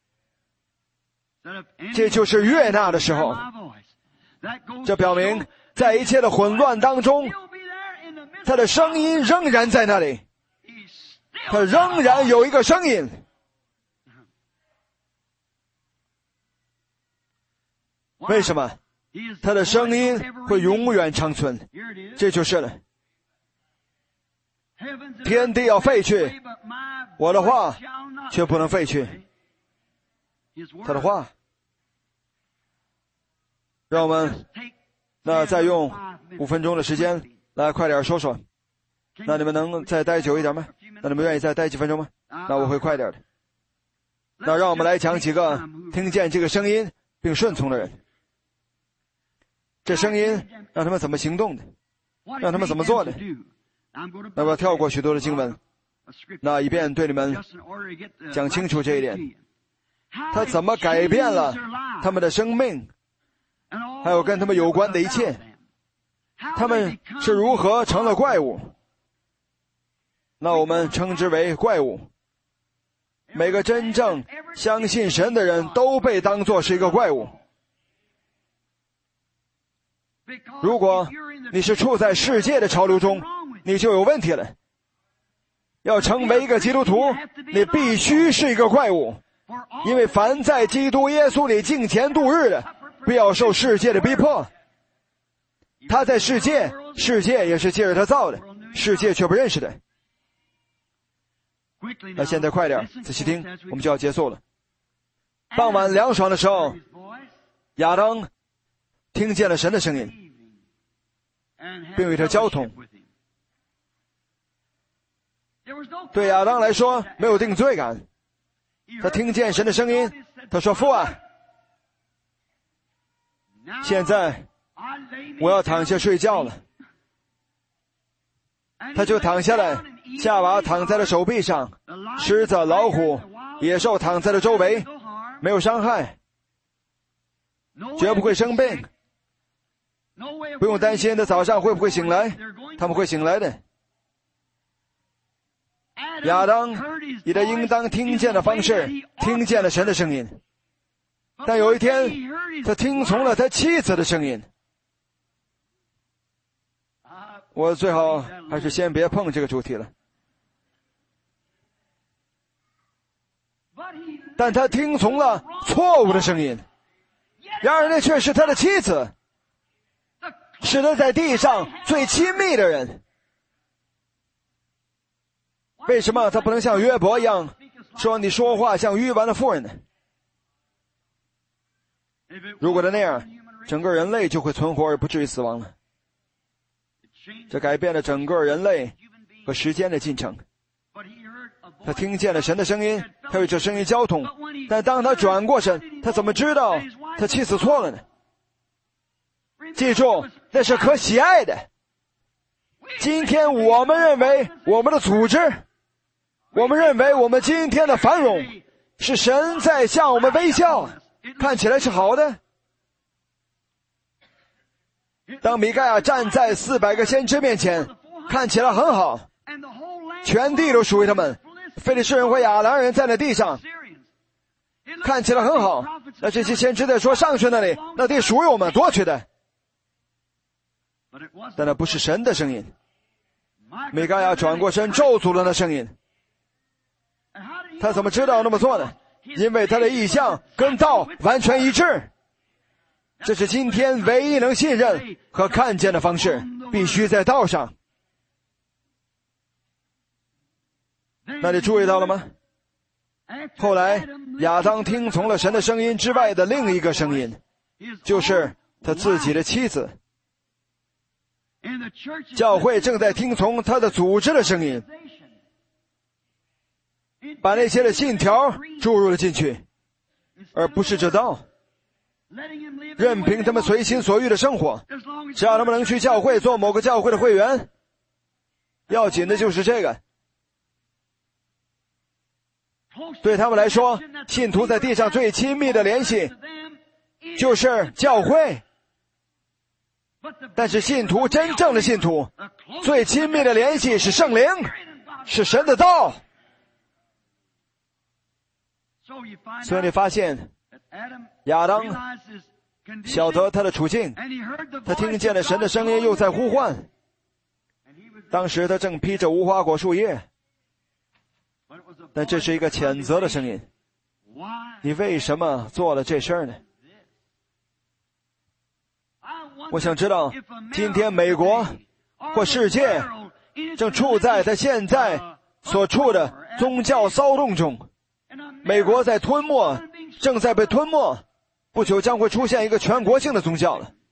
这就是悦纳的时候。这表明在一切的混乱当中，他的声音仍然在那里，他仍然有一个声音。为什么？他的声音会永远长存，这就是了。天地要废去，我的话却不能废去。他的话，让我们那再用5分钟的时间来快点说说。那你们能再待久一点吗？那你们愿意再待几分钟吗？那我会快点的。那让我们来讲几个听见这个声音并顺从的人。这声音让他们怎么行动的，让他们怎么做的。那我要跳过许多的经文，那以便对你们讲清楚这一点。他怎么改变了他们的生命，还有跟他们有关的一切。他们是如何成了怪物，那我们称之为怪物。每个真正相信神的人都被当作是一个怪物。如果你是处在世界的潮流中，你就有问题了。要成为一个基督徒，你必须是一个怪物，因为凡在基督耶稣里敬虔度日的，必要受世界的逼迫。他在世界，世界也是借着他造的，世界却不认识的。那现在快点，仔细听，我们就要结束了。傍晚凉爽的时候，亚当听见了神的声音，并与他交通。对亚当来说没有定罪感，他听见神的声音，他说，父啊，现在我要躺下睡觉了。他就躺下来，夏娃躺在了手臂上，狮子、老虎、野兽躺在了周围，没有伤害。 绝不会生病，不用担心他早上会不会醒来，他们会醒来的。亚当以他应当听见的方式听见了神的声音，但有一天他听从了他妻子的声音。我最好还是先别碰这个主题了。但他听从了错误的声音，然而那却是他的妻子，是他在地上最亲密的人。为什么他不能像约伯一样说你说话像愚顽的妇人呢？如果他那样，整个人类就会存活而不至于死亡了。这改变了整个人类和时间的进程。他听见了神的声音，他与这声音交通，但当他转过身，他怎么知道他妻子错了呢？记住，那是可喜爱的。今天我们认为我们的组织，我们认为我们今天的繁荣是神在向我们微笑，看起来是好的。当米盖亚站在400个先知面前，看起来很好，全地都属于他们，非利士人和亚兰人在那地上，看起来很好。那这些先知在说上去那里，那地属于我们，夺取的。但那不是神的声音。米盖亚转过身咒诅了那声音。他怎么知道那么做呢？因为他的意向跟道完全一致。这是今天唯一能信任和看见的方式，必须在道上。那你注意到了吗？后来亚当听从了神的声音之外的另一个声音，就是他自己的妻子。教会正在听从他的组织的声音，把那些的信条注入了进去，而不是这道。任凭他们随心所欲的生活，只要他们能去教会做某个教会的会员。要紧的就是这个。对他们来说，信徒在地上最亲密的联系就是教会。但是信徒，真正的信徒最亲密的联系是圣灵，是神的道。所以你发现亚当晓得他的处境，他听见了神的声音又在呼唤。当时他正披着无花果树叶，但这是一个谴责的声音。你为什么做了这事儿呢？我想知道，今天美国或世界正处在他现在所处的宗教骚动中。美国在吞没，正在被吞没，不久将会出现一个全国性的宗教了。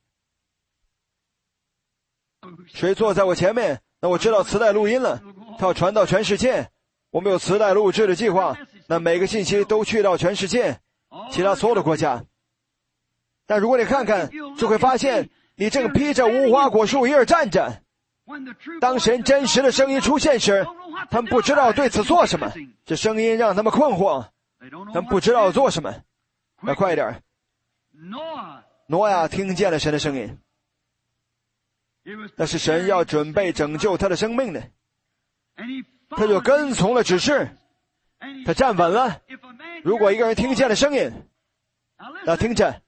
谁坐在我前面？那我知道磁带录音了，它要传到全世界。我们有磁带录制的计划，那每个信息都去到全世界，其他所有的国家。但如果你看看，就会发现你正披着无花果树叶站着。当神真实的声音出现时，他们不知道对此做什么，这声音让他们困惑，他们不知道做什么。那快点。挪亚听见了神的声音，那是神要准备拯救他的生命的，他就跟从了指示，他站稳了。如果一个人听见了声音，那听着，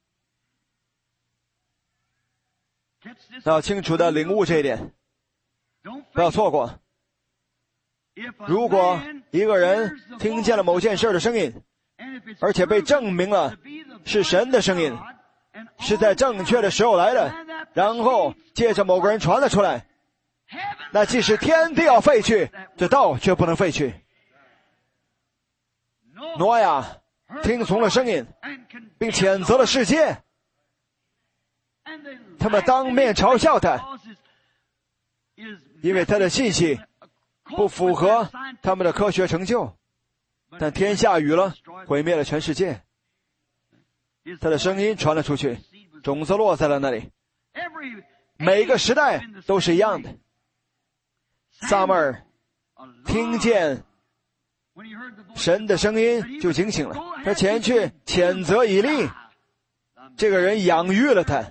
要清楚地领悟这一点，不要错过。如果一个人听见了某件事的声音，而且被证明了是神的声音，是在正确的时候来的，然后借着某个人传了出来，那即使天地要废去，这道却不能废去。挪亚听从了声音，并谴责了世界，他们当面嘲笑他，因为他的信息不符合他们的科学成就。但天下雨了，毁灭了全世界。他的声音传了出去，种子落在了那里。每个时代都是一样的。撒母耳听见神的声音就警醒了，他前去谴责以利， 这个人养育了他，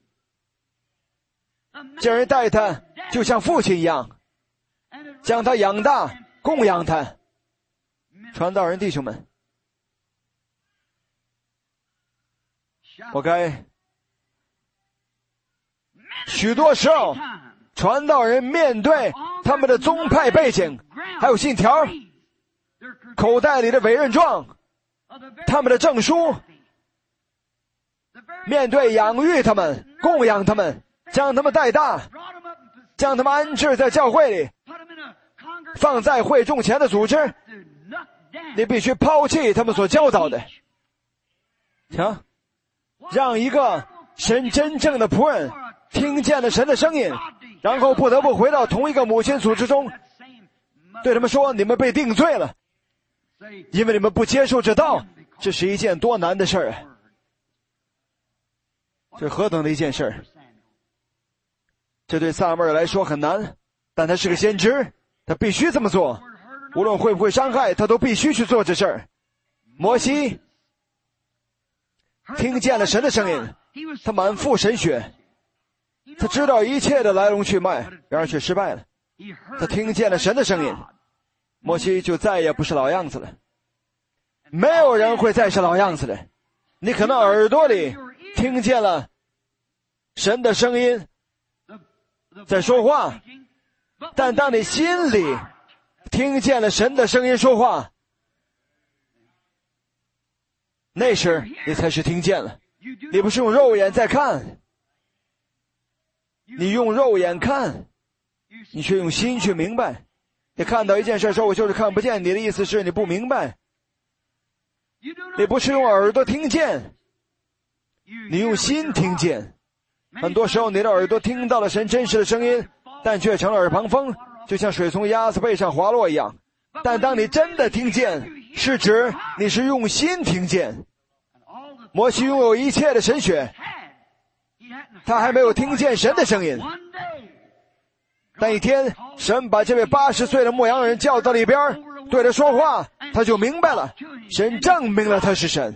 这人待他就像父亲一样，将他养大，供养他。传道人弟兄们，我该许多时候传道人面对他们的宗派背景还有信条，口袋里的委任状，他们的证书，面对养育他们，供养他们，将他们带大，将他们安置在教会里，放在会众前的组织，你必须抛弃他们所教导的。瞧，让一个神真正的仆人听见了神的声音，然后不得不回到同一个母亲组织中，对他们说，你们被定罪了，因为你们不接受这道，这是一件多难的事儿啊！这何等的一件事儿！这对撒母耳来说很难，但他是个先知，他必须这么做，无论会不会伤害，他都必须去做这事儿。摩西听见了神的声音，他满腹神学，他知道一切的来龙去脉，然而却失败了。他听见了神的声音，摩西就再也不是老样子了。没有人会再是老样子的。你可能耳朵里听见了神的声音在说话，但当你心里听见了神的声音说话，那时你才是听见了。你不是用肉眼在看，你用肉眼看，你却用心去明白。你看到一件事说，我就是看不见，你的意思是你不明白。你不是用耳朵听见，你用心听见。很多时候你的耳朵听到了神真实的声音，但却成了耳旁风，就像水从鸭子背上滑落一样。但当你真的听见，是指你是用心听见。摩西拥有一切的神学，他还没有听见神的声音。但一天，神把这位80岁的牧羊人叫到里边，对他说话，他就明白了。神证明了他是神。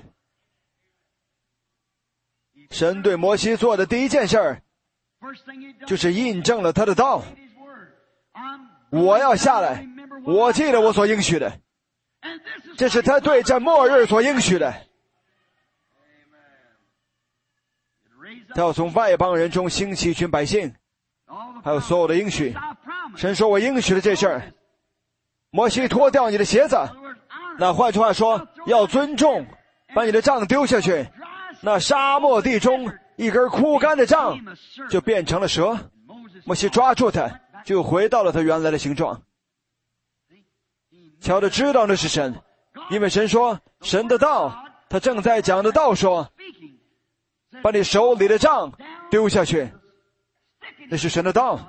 神对摩西做的第一件事儿，就是印证了他的道。我要下来，我记得我所应许的，这是他对这末日所应许的。他要从外邦人中兴起一群百姓，还有所有的应许。神说，我应许了这事儿。摩西，脱掉你的鞋子。那换句话说，要尊重，把你的杖丢下去。那沙漠地中一根枯干的杖就变成了蛇，摩西抓住它，就回到了它原来的形状。乔的知道那是神，因为神说，神的道，他正在讲的道说，把你手里的杖丢下去，那是神的道。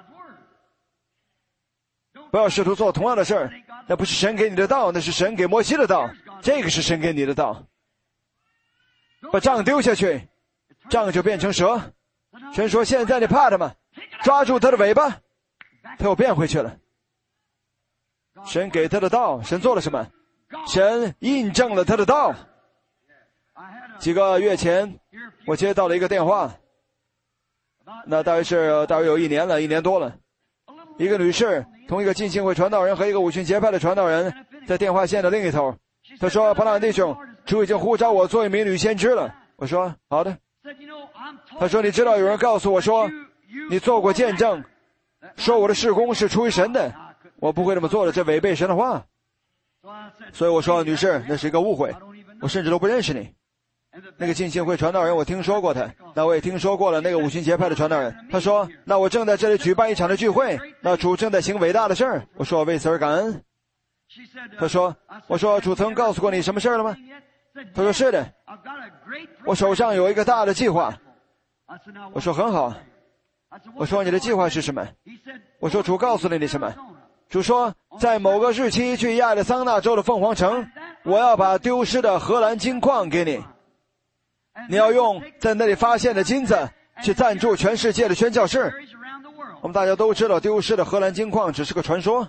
不要试图做同样的事儿，那不是神给你的道，那是神给摩西的道，这个是神给你的道。把杖丢下去，杖就变成蛇。神说，现在你怕他吗？抓住他的尾巴，他又变回去了。神给他的道，神做了什么？神印证了他的道。几个月前，我接到了一个电话，那大约有1年了，1年多了。一个女士，同一个浸信会传道人和一个五旬节派的传道人，在电话线的另一头。她说，彭朗弟兄，主已经呼召我做一名女先知了。我说，好的。她说，你知道有人告诉我说，你做过见证，说我的事工是出于神的，我不会这么做的，这违背神的话。所以我说，女士，那是一个误会，我甚至都不认识你。那个浸信会传道人，我听说过他，那我也听说过了那个五旬节派的传道人。他说，那我正在这里举办一场的聚会，那主正在行伟大的事儿。我说，为此而感恩。他说，我说，主曾告诉过你什么事儿了吗？他说，是的，我手上有一个大的计划。我说，很好。我说，你的计划是什么？我说，主告诉了你什么？主说，在某个日期去亚利桑那州的凤凰城，我要把丢失的荷兰金矿给你。你要用在那里发现的金子去赞助全世界的宣教士。我们大家都知道丢失的荷兰金矿只是个传说。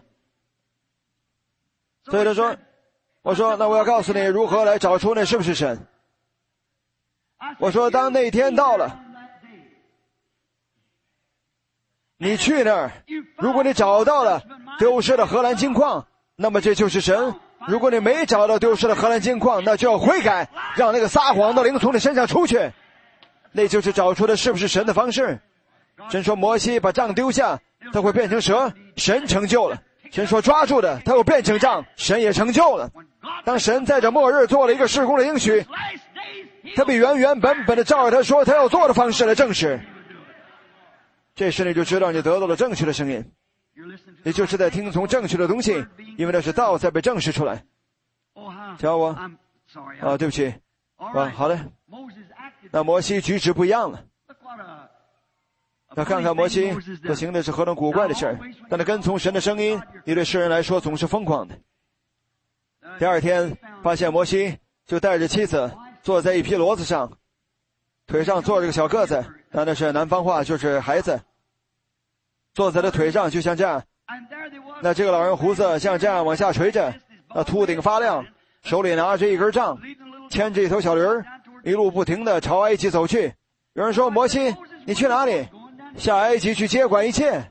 所以他说，我说，那我要告诉你如何来找出那是不是神。 我说当那天到了，你去那儿，如果你找到了丢失的荷兰金矿，那么这就是神；如果你没找到丢失的荷兰金矿，那就要悔改，让那个撒谎的灵从你身上出去。那就是找出的是不是神的方式。神说摩西把杖丢下，他会变成蛇，神成就了。神说抓住的，他又变成杖，神也成就了。当神在这末日做了一个事工的应许，他比原原本本的照着他说他要做的方式来证实。这时你就知道你得到了正确的声音，也就是在听从正确的东西，因为那是道在被证实出来。瞧我对不起好的。那摩西举止不一样了。要看看摩西他行的是何等古怪的事儿，但他跟从神的声音，你对世人来说总是疯狂的。第二天发现摩西就带着妻子坐在一匹骡子上，腿上坐着个小个子，那是南方话，就是孩子，坐在他腿上就像这样。那这个老人胡子像这样往下垂着，那秃顶发亮，手里拿着一根杖，牵着一头小驴儿，一路不停地朝埃及走去。有人说摩西你去哪里？下埃及去接管一切。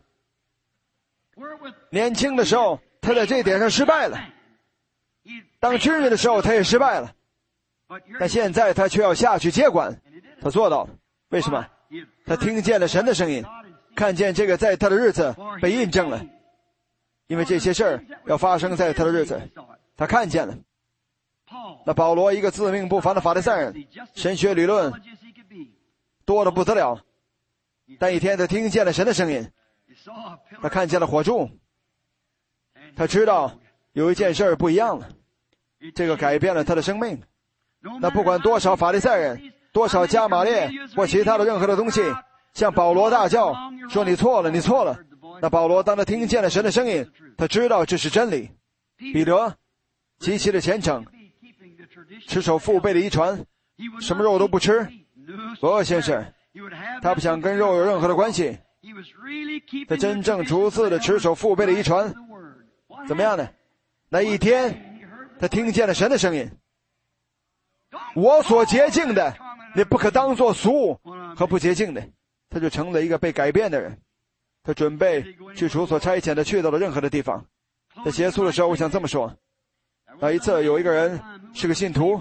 年轻的时候他在这一点上失败了，当军人的时候他也失败了，但现在他却要下去接管。他做到了。为什么？他听见了神的声音，看见这个在他的日子被印证了，因为这些事儿要发生在他的日子，他看见了。那保罗一个自命不凡的法利赛人，神学理论多得不得了，但一天他听见了神的声音，他看见了火柱，他知道有一件事不一样了，这个改变了他的生命。那不管多少法利赛人，多少加马列或其他的任何的东西向保罗大叫说你错了你错了，那保罗当他听见了神的声音，他知道这是真理。彼得极其的虔诚，持守父辈的遗传，什么肉都不吃。先生他不想跟肉有任何的关系，他真正逐字的持守父辈的遗传。怎么样呢？那一天他听见了神的声音，我所洁净的你不可当作俗物和不洁净的。他就成了一个被改变的人，他准备去主所差遣的去到了任何的地方。在结束的时候我想这么说，那一次有一个人是个信徒，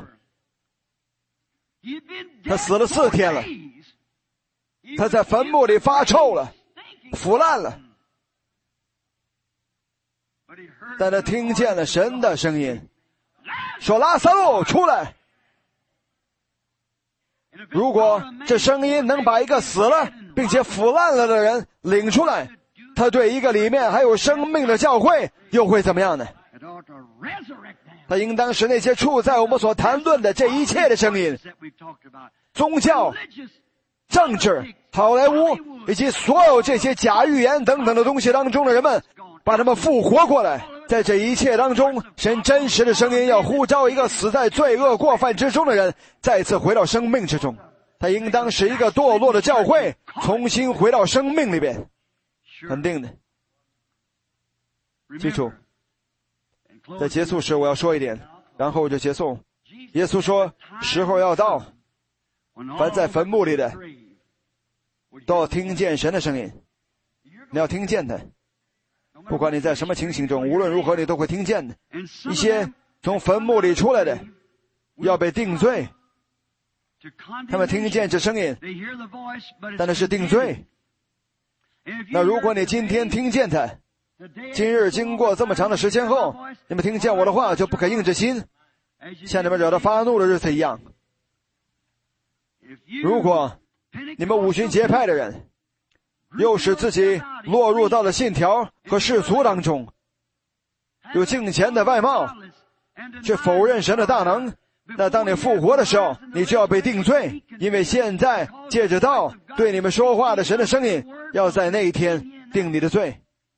他死了4天了，他在坟墓里发臭了，腐烂了，但他听见了神的声音，说拉撒路出来。如果这声音能把一个死了并且腐烂了的人领出来，他对一个里面还有生命的教会又会怎么样呢？他应当是那些处在我们所谈论的这一切的声音，宗教、政治、好莱坞以及所有这些假预言等等的东西当中的人们，把他们复活过来。在这一切当中，神真实的声音要呼召一个死在罪恶过犯之中的人再次回到生命之中。他应当使一个堕落的教会重新回到生命里边。肯定的。记住，在结束时我要说一点，然后就结束。耶稣说时候要到，凡在坟墓里的都要听见神的声音。你要听见他，不管你在什么情形中，无论如何你都会听见的。一些从坟墓里出来的要被定罪，他们听见这声音，但那是定罪。那如果你今天听见他，今日经过这么长的时间后，你们听见我的话就不可硬着心，像你们惹他发怒的日子一样。如果你们五旬节派的人又使自己落入到了信条和世俗当中，有敬虔的外貌，却否认神的大能，那当你复活的时候，你就要被定罪，因为现在借着道对你们说话的神的声音，要在那一天定你的罪。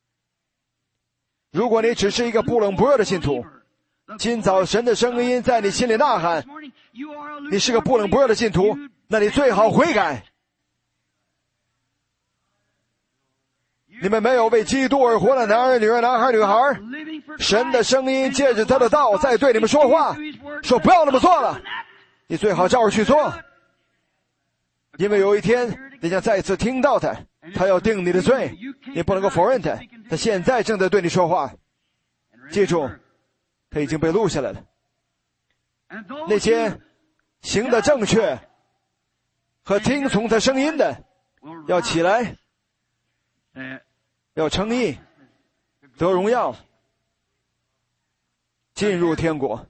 如果你只是一个不冷不热的信徒，今早神的声音在你心里呐喊，你是个不冷不热的信徒，那你最好悔改。你们没有为基督而活的男儿女儿男孩女孩，神的声音借着他的道在对你们说话，说不要那么做了，你最好照着去做。 因为有一天你将再次听到他，他要定你的罪，你不能够否认他，他现在正在对你说话。记住，他已经被录下来了。那些行得正确和听从他声音的，要起来，要称义，得荣耀，进入天国。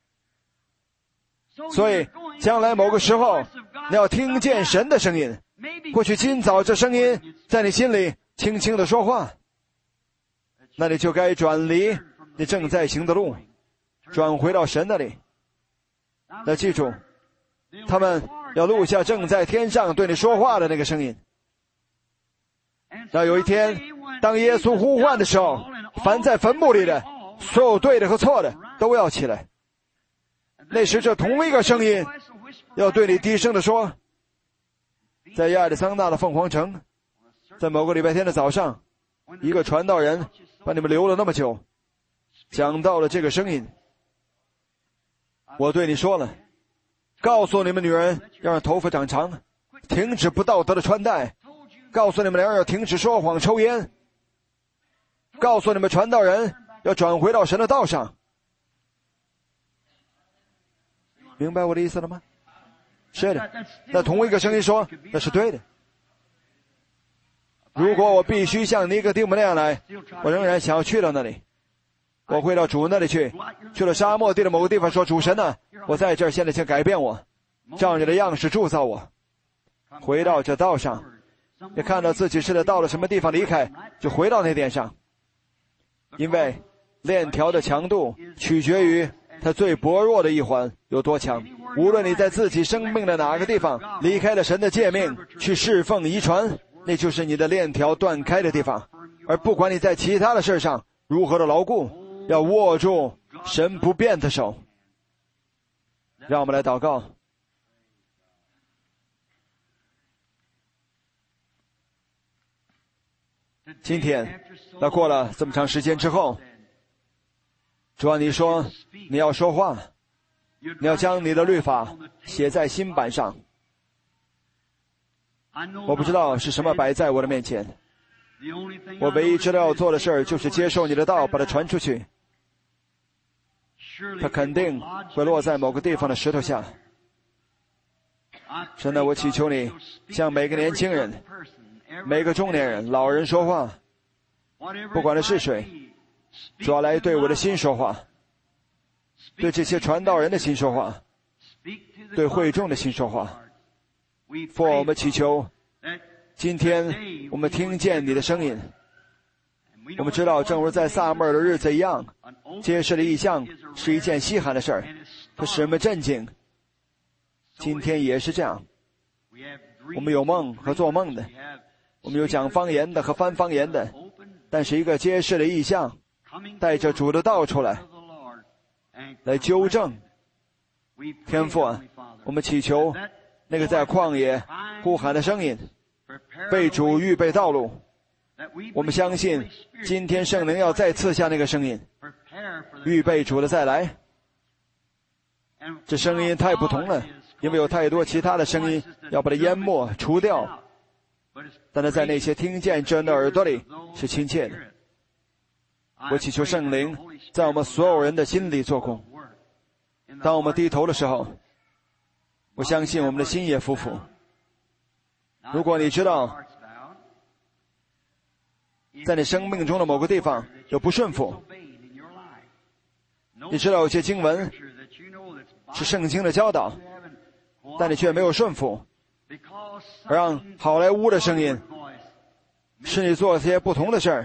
所以将来某个时候你要听见神的声音，或许今早这声音在你心里轻轻地说话，那你就该转离你正在行的路，转回到神那里。那记住，他们要录下正在天上对你说话的那个声音。那有一天当耶稣呼唤的时候，凡在坟墓里的所有对的和错的都要起来。那时这同一个声音要对你低声地说，在亚利桑那的凤凰城，在某个礼拜天的早上，一个传道人把你们留了那么久，讲到了这个声音。我对你说了，告诉你们女人要让头发长长，停止不道德的穿戴，告诉你们要停止说谎抽烟，告诉你们传道人要转回到神的道上。明白我的意思了吗？是的，那同一个声音说，那是对的。如果我必须像尼哥底母那样来，我仍然想要去到那里，我会到主那里去，去了沙漠地的某个地方说，主神啊，我在这儿，现在请改变我，照你的样式铸造我，回到这道上，也看到自己是到了什么地方离开，就回到那点上。因为链条的强度取决于它最薄弱的一环有多强。无论你在自己生命的哪个地方离开了神的诫命去侍奉遗传，那就是你的链条断开的地方。而不管你在其他的事上如何的牢固，要握住神不变的手。让我们来祷告。今天那过了这么长时间之后，主啊，你说你要说话，你要将你的律法写在心板上。我不知道是什么摆在我的面前，我唯一知道要做的事儿就是接受你的道，把它传出去。它肯定会落在某个地方的石头下。神啊，我祈求你向每个年轻人、每个中年人、老人说话，不管他是谁，主要来对我的心说话，对这些传道人的心说话，对会众的心说话。父，我们祈求今天我们听见你的声音。我们知道正如在撒母耳的日子一样，揭示的异象是一件稀罕的事儿，它使人们震惊。今天也是这样，我们有梦和做梦的，我们有讲方言的和翻方言的，但是一个揭示的异象带着主的道出来，来纠正。天父啊，我们祈求那个在旷野呼喊的声音为主预备道路。我们相信今天圣灵要再赐下那个声音，预备主的再来。这声音太不同了，因为有太多其他的声音要把它淹没除掉，但是在那些听见真的耳朵里是亲切的。我祈求圣灵在我们所有人的心里做工。当我们低头的时候，我相信我们的心也服服。如果你知道在你生命中的某个地方有不顺服，你知道有些经文是圣经的教导，但你却没有顺服，而让好莱坞的声音使你做些不同的事儿。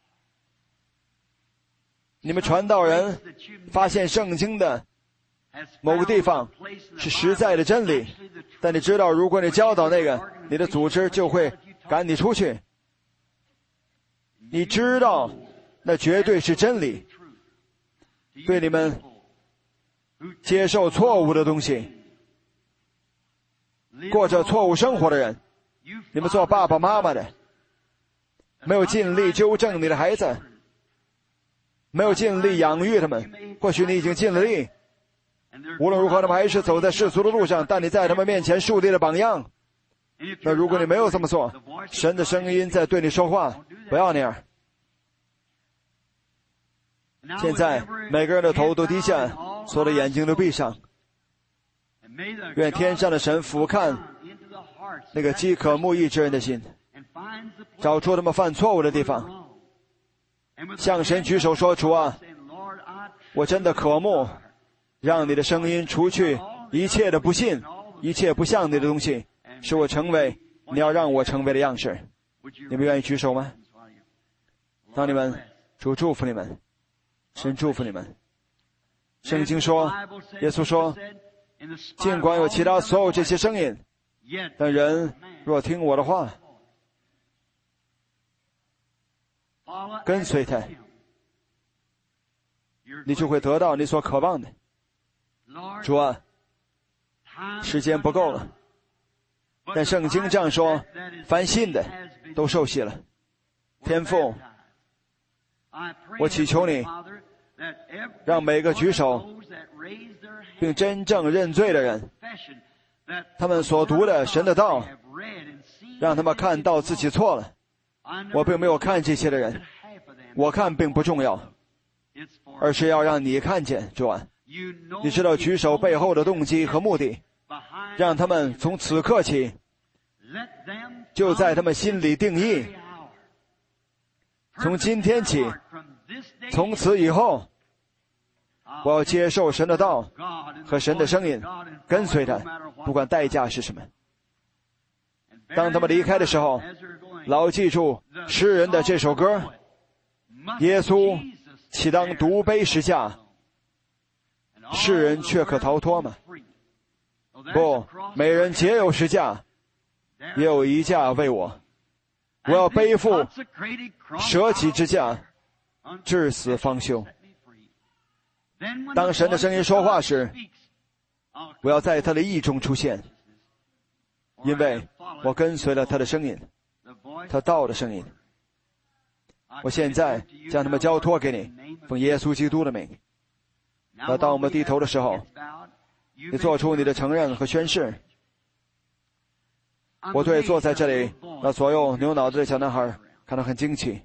你们传道人发现圣经的某个地方是实在的真理，但你知道如果你教导那个，你的组织就会赶你出去。你知道那绝对是真理。对你们接受错误的东西，过着错误生活的人，你们做爸爸妈妈的没有尽力纠正你的孩子，没有尽力养育他们。或许你已经尽了力，无论如何他们还是走在世俗的路上，但你在他们面前树立了榜样。 那如果你没有这么做，神的声音在对你说话，不要那样。现在每个人的头都低下，所有的眼睛都闭上。愿天上的神俯瞰那个饥渴慕义之人的心，找出他们犯错误的地方，向神举手说：主啊，我真的渴慕让你的声音除去一切的不信，一切不像你的东西，使我成为你要让我成为的样式。你们愿意举手吗？当你们，主祝福你们，神祝福你们。圣经说，耶稣说，尽管有其他所有这些声音，但人若听我的话，跟随他，你就会得到你所渴望的。主啊，时间不够了，但圣经这样说，凡信的都受洗了。天父，我祈求你让每个举手并真正认罪的人，他们所读的神的道，让他们看到自己错了。我并没有看这些的人，我看并不重要，而是要让你看见。主啊，你知道举手背后的动机和目的，让他们从此刻起就在他们心里定义，从今天起，从此以后，我要接受神的道和神的声音，跟随他，不管代价是什么。当他们离开的时候，牢记住诗人的这首歌：耶稣岂当独背十架，世人却可逃脱吗？不，每人皆有十架，也有一架为我。我要背负舍己之架，至死方休。当神的声音说话时，我要在他的意中出现，因为我跟随了他的声音，他道的声音。我现在将他们交托给你，奉耶稣基督的名。那当我们低头的时候，你做出你的承认和宣誓。我对坐在这里那左右牛脑袋的小男孩感到很惊奇。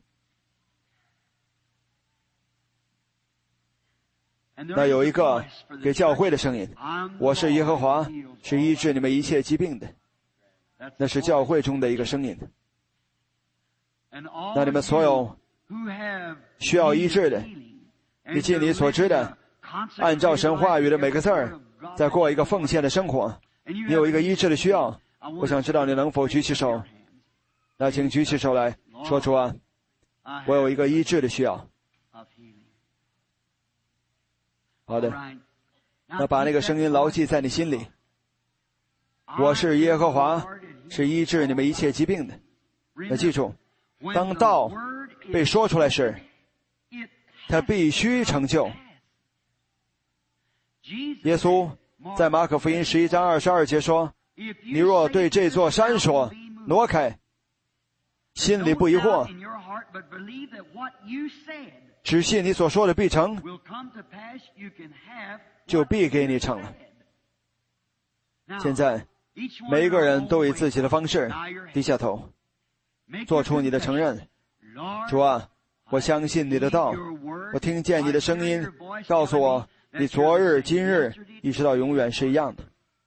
那有一个给教会的声音：我是耶和华，是医治你们一切疾病的。那是教会中的一个声音。那你们所有需要医治的，你尽你所知的，按照神话语的每个字儿，再过一个奉献的生活。你有一个医治的需要，我想知道你能否举起手。那请举起手来说：主啊，我有一个医治的需要。好的，那把那个声音牢记在你心里。我是耶和华，是医治你们一切疾病的。那记住，当道被说出来时，它必须成就。耶稣在马可福音11章22节说：你若对这座山说挪开，心里不疑惑，只信你所说的必成，就必给你成了。现在每一个人都以自己的方式低下头，做出你的承认。主啊，我相信你的道，我听见你的声音告诉我，你昨日今日一直到永远是一样的。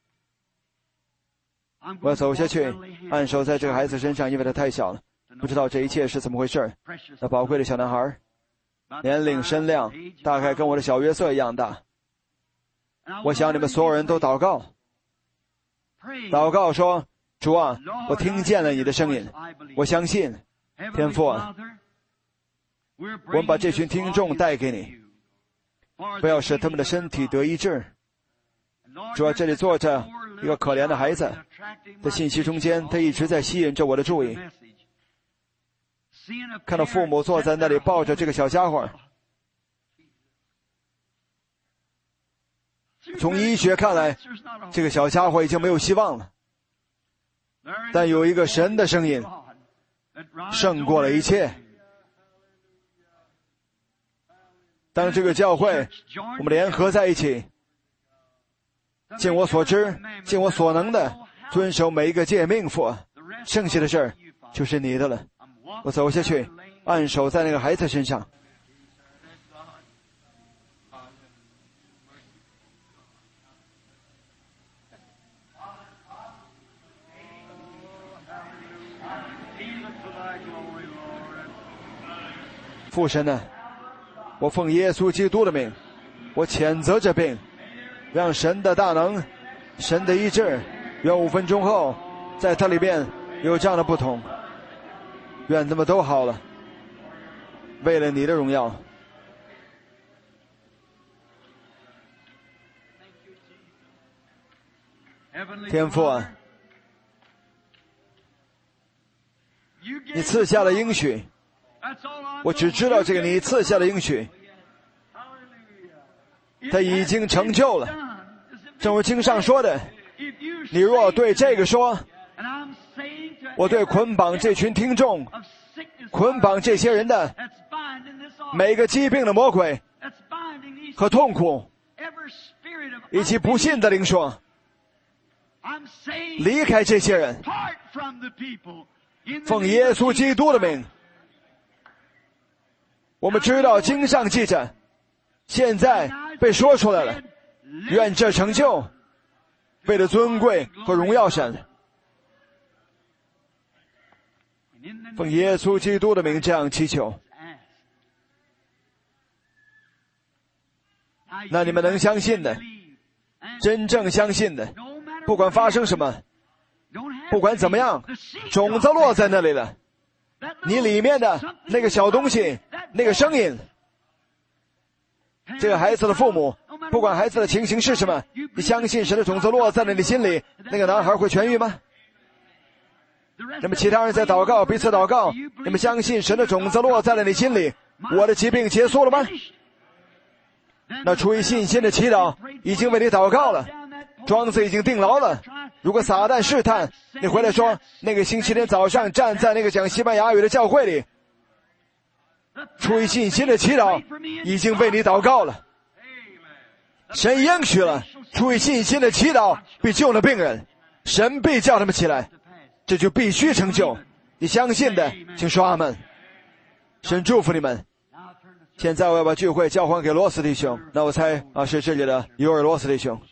我要走下去，按手在这个孩子身上，因为他太小了，不知道这一切是怎么回事。那宝贵的小男孩，年龄身量大概跟我的小约瑟一样大。我想你们所有人都祷告，说：主啊，我听见了你的声音，我相信。天父啊，我们把这群听众带给你，不要使他们的身体得医治。主啊，这里坐着一个可怜的孩子，在信息中间，他一直在吸引着我的注意。看到父母坐在那里抱着这个小家伙，从医学看来，这个小家伙已经没有希望了。但有一个神的声音胜过了一切。当这个教会我们联合在一起，尽我所知，尽我所能的遵守每一个诫命，父啊，剩下的事儿就是你的了。我走下去，按手在那个孩子身上。父神呢，我奉耶稣基督的名，我谴责这病，让神的大能，神的医治，愿5分钟后在它里边有这样的不同，愿他们都好了，为了你的荣耀。天父啊，你赐下了应许，我只知道这个你赐下的应许，它已经成就了。正如经上说的，你若对这个说，我对捆绑这群听众，捆绑这些人的每个疾病的魔鬼和痛苦，以及不信的灵说，离开这些人，奉耶稣基督的名。我们知道经上记着，现在被说出来了，愿这成就，为了尊贵和荣耀神。奉耶稣基督的名这样祈求。那你们能相信的，真正相信的，不管发生什么，不管怎么样，种子落在那里了，你里面的那个小东西，那个声音，这个孩子的父母，不管孩子的情形是什么，你相信神的种子落在了你心里，那个男孩会痊愈吗？那么其他人在祷告，彼此祷告，你们相信神的种子落在了你心里，我的疾病结束了吗？那出于信心的祈祷已经为你祷告了，庄子已经定牢了。如果撒旦试探，你回来说那个星期天早上站在那个讲西班牙语的教会里，出于信心的祈祷已经为你祷告了。神应许了，出于信心的祈祷必救了病人，神必叫他们起来，这就必须成就。你相信的请说阿们。神祝福你们。现在我要把聚会交还给罗斯弟兄，那我猜是这里的尤尔罗斯弟兄。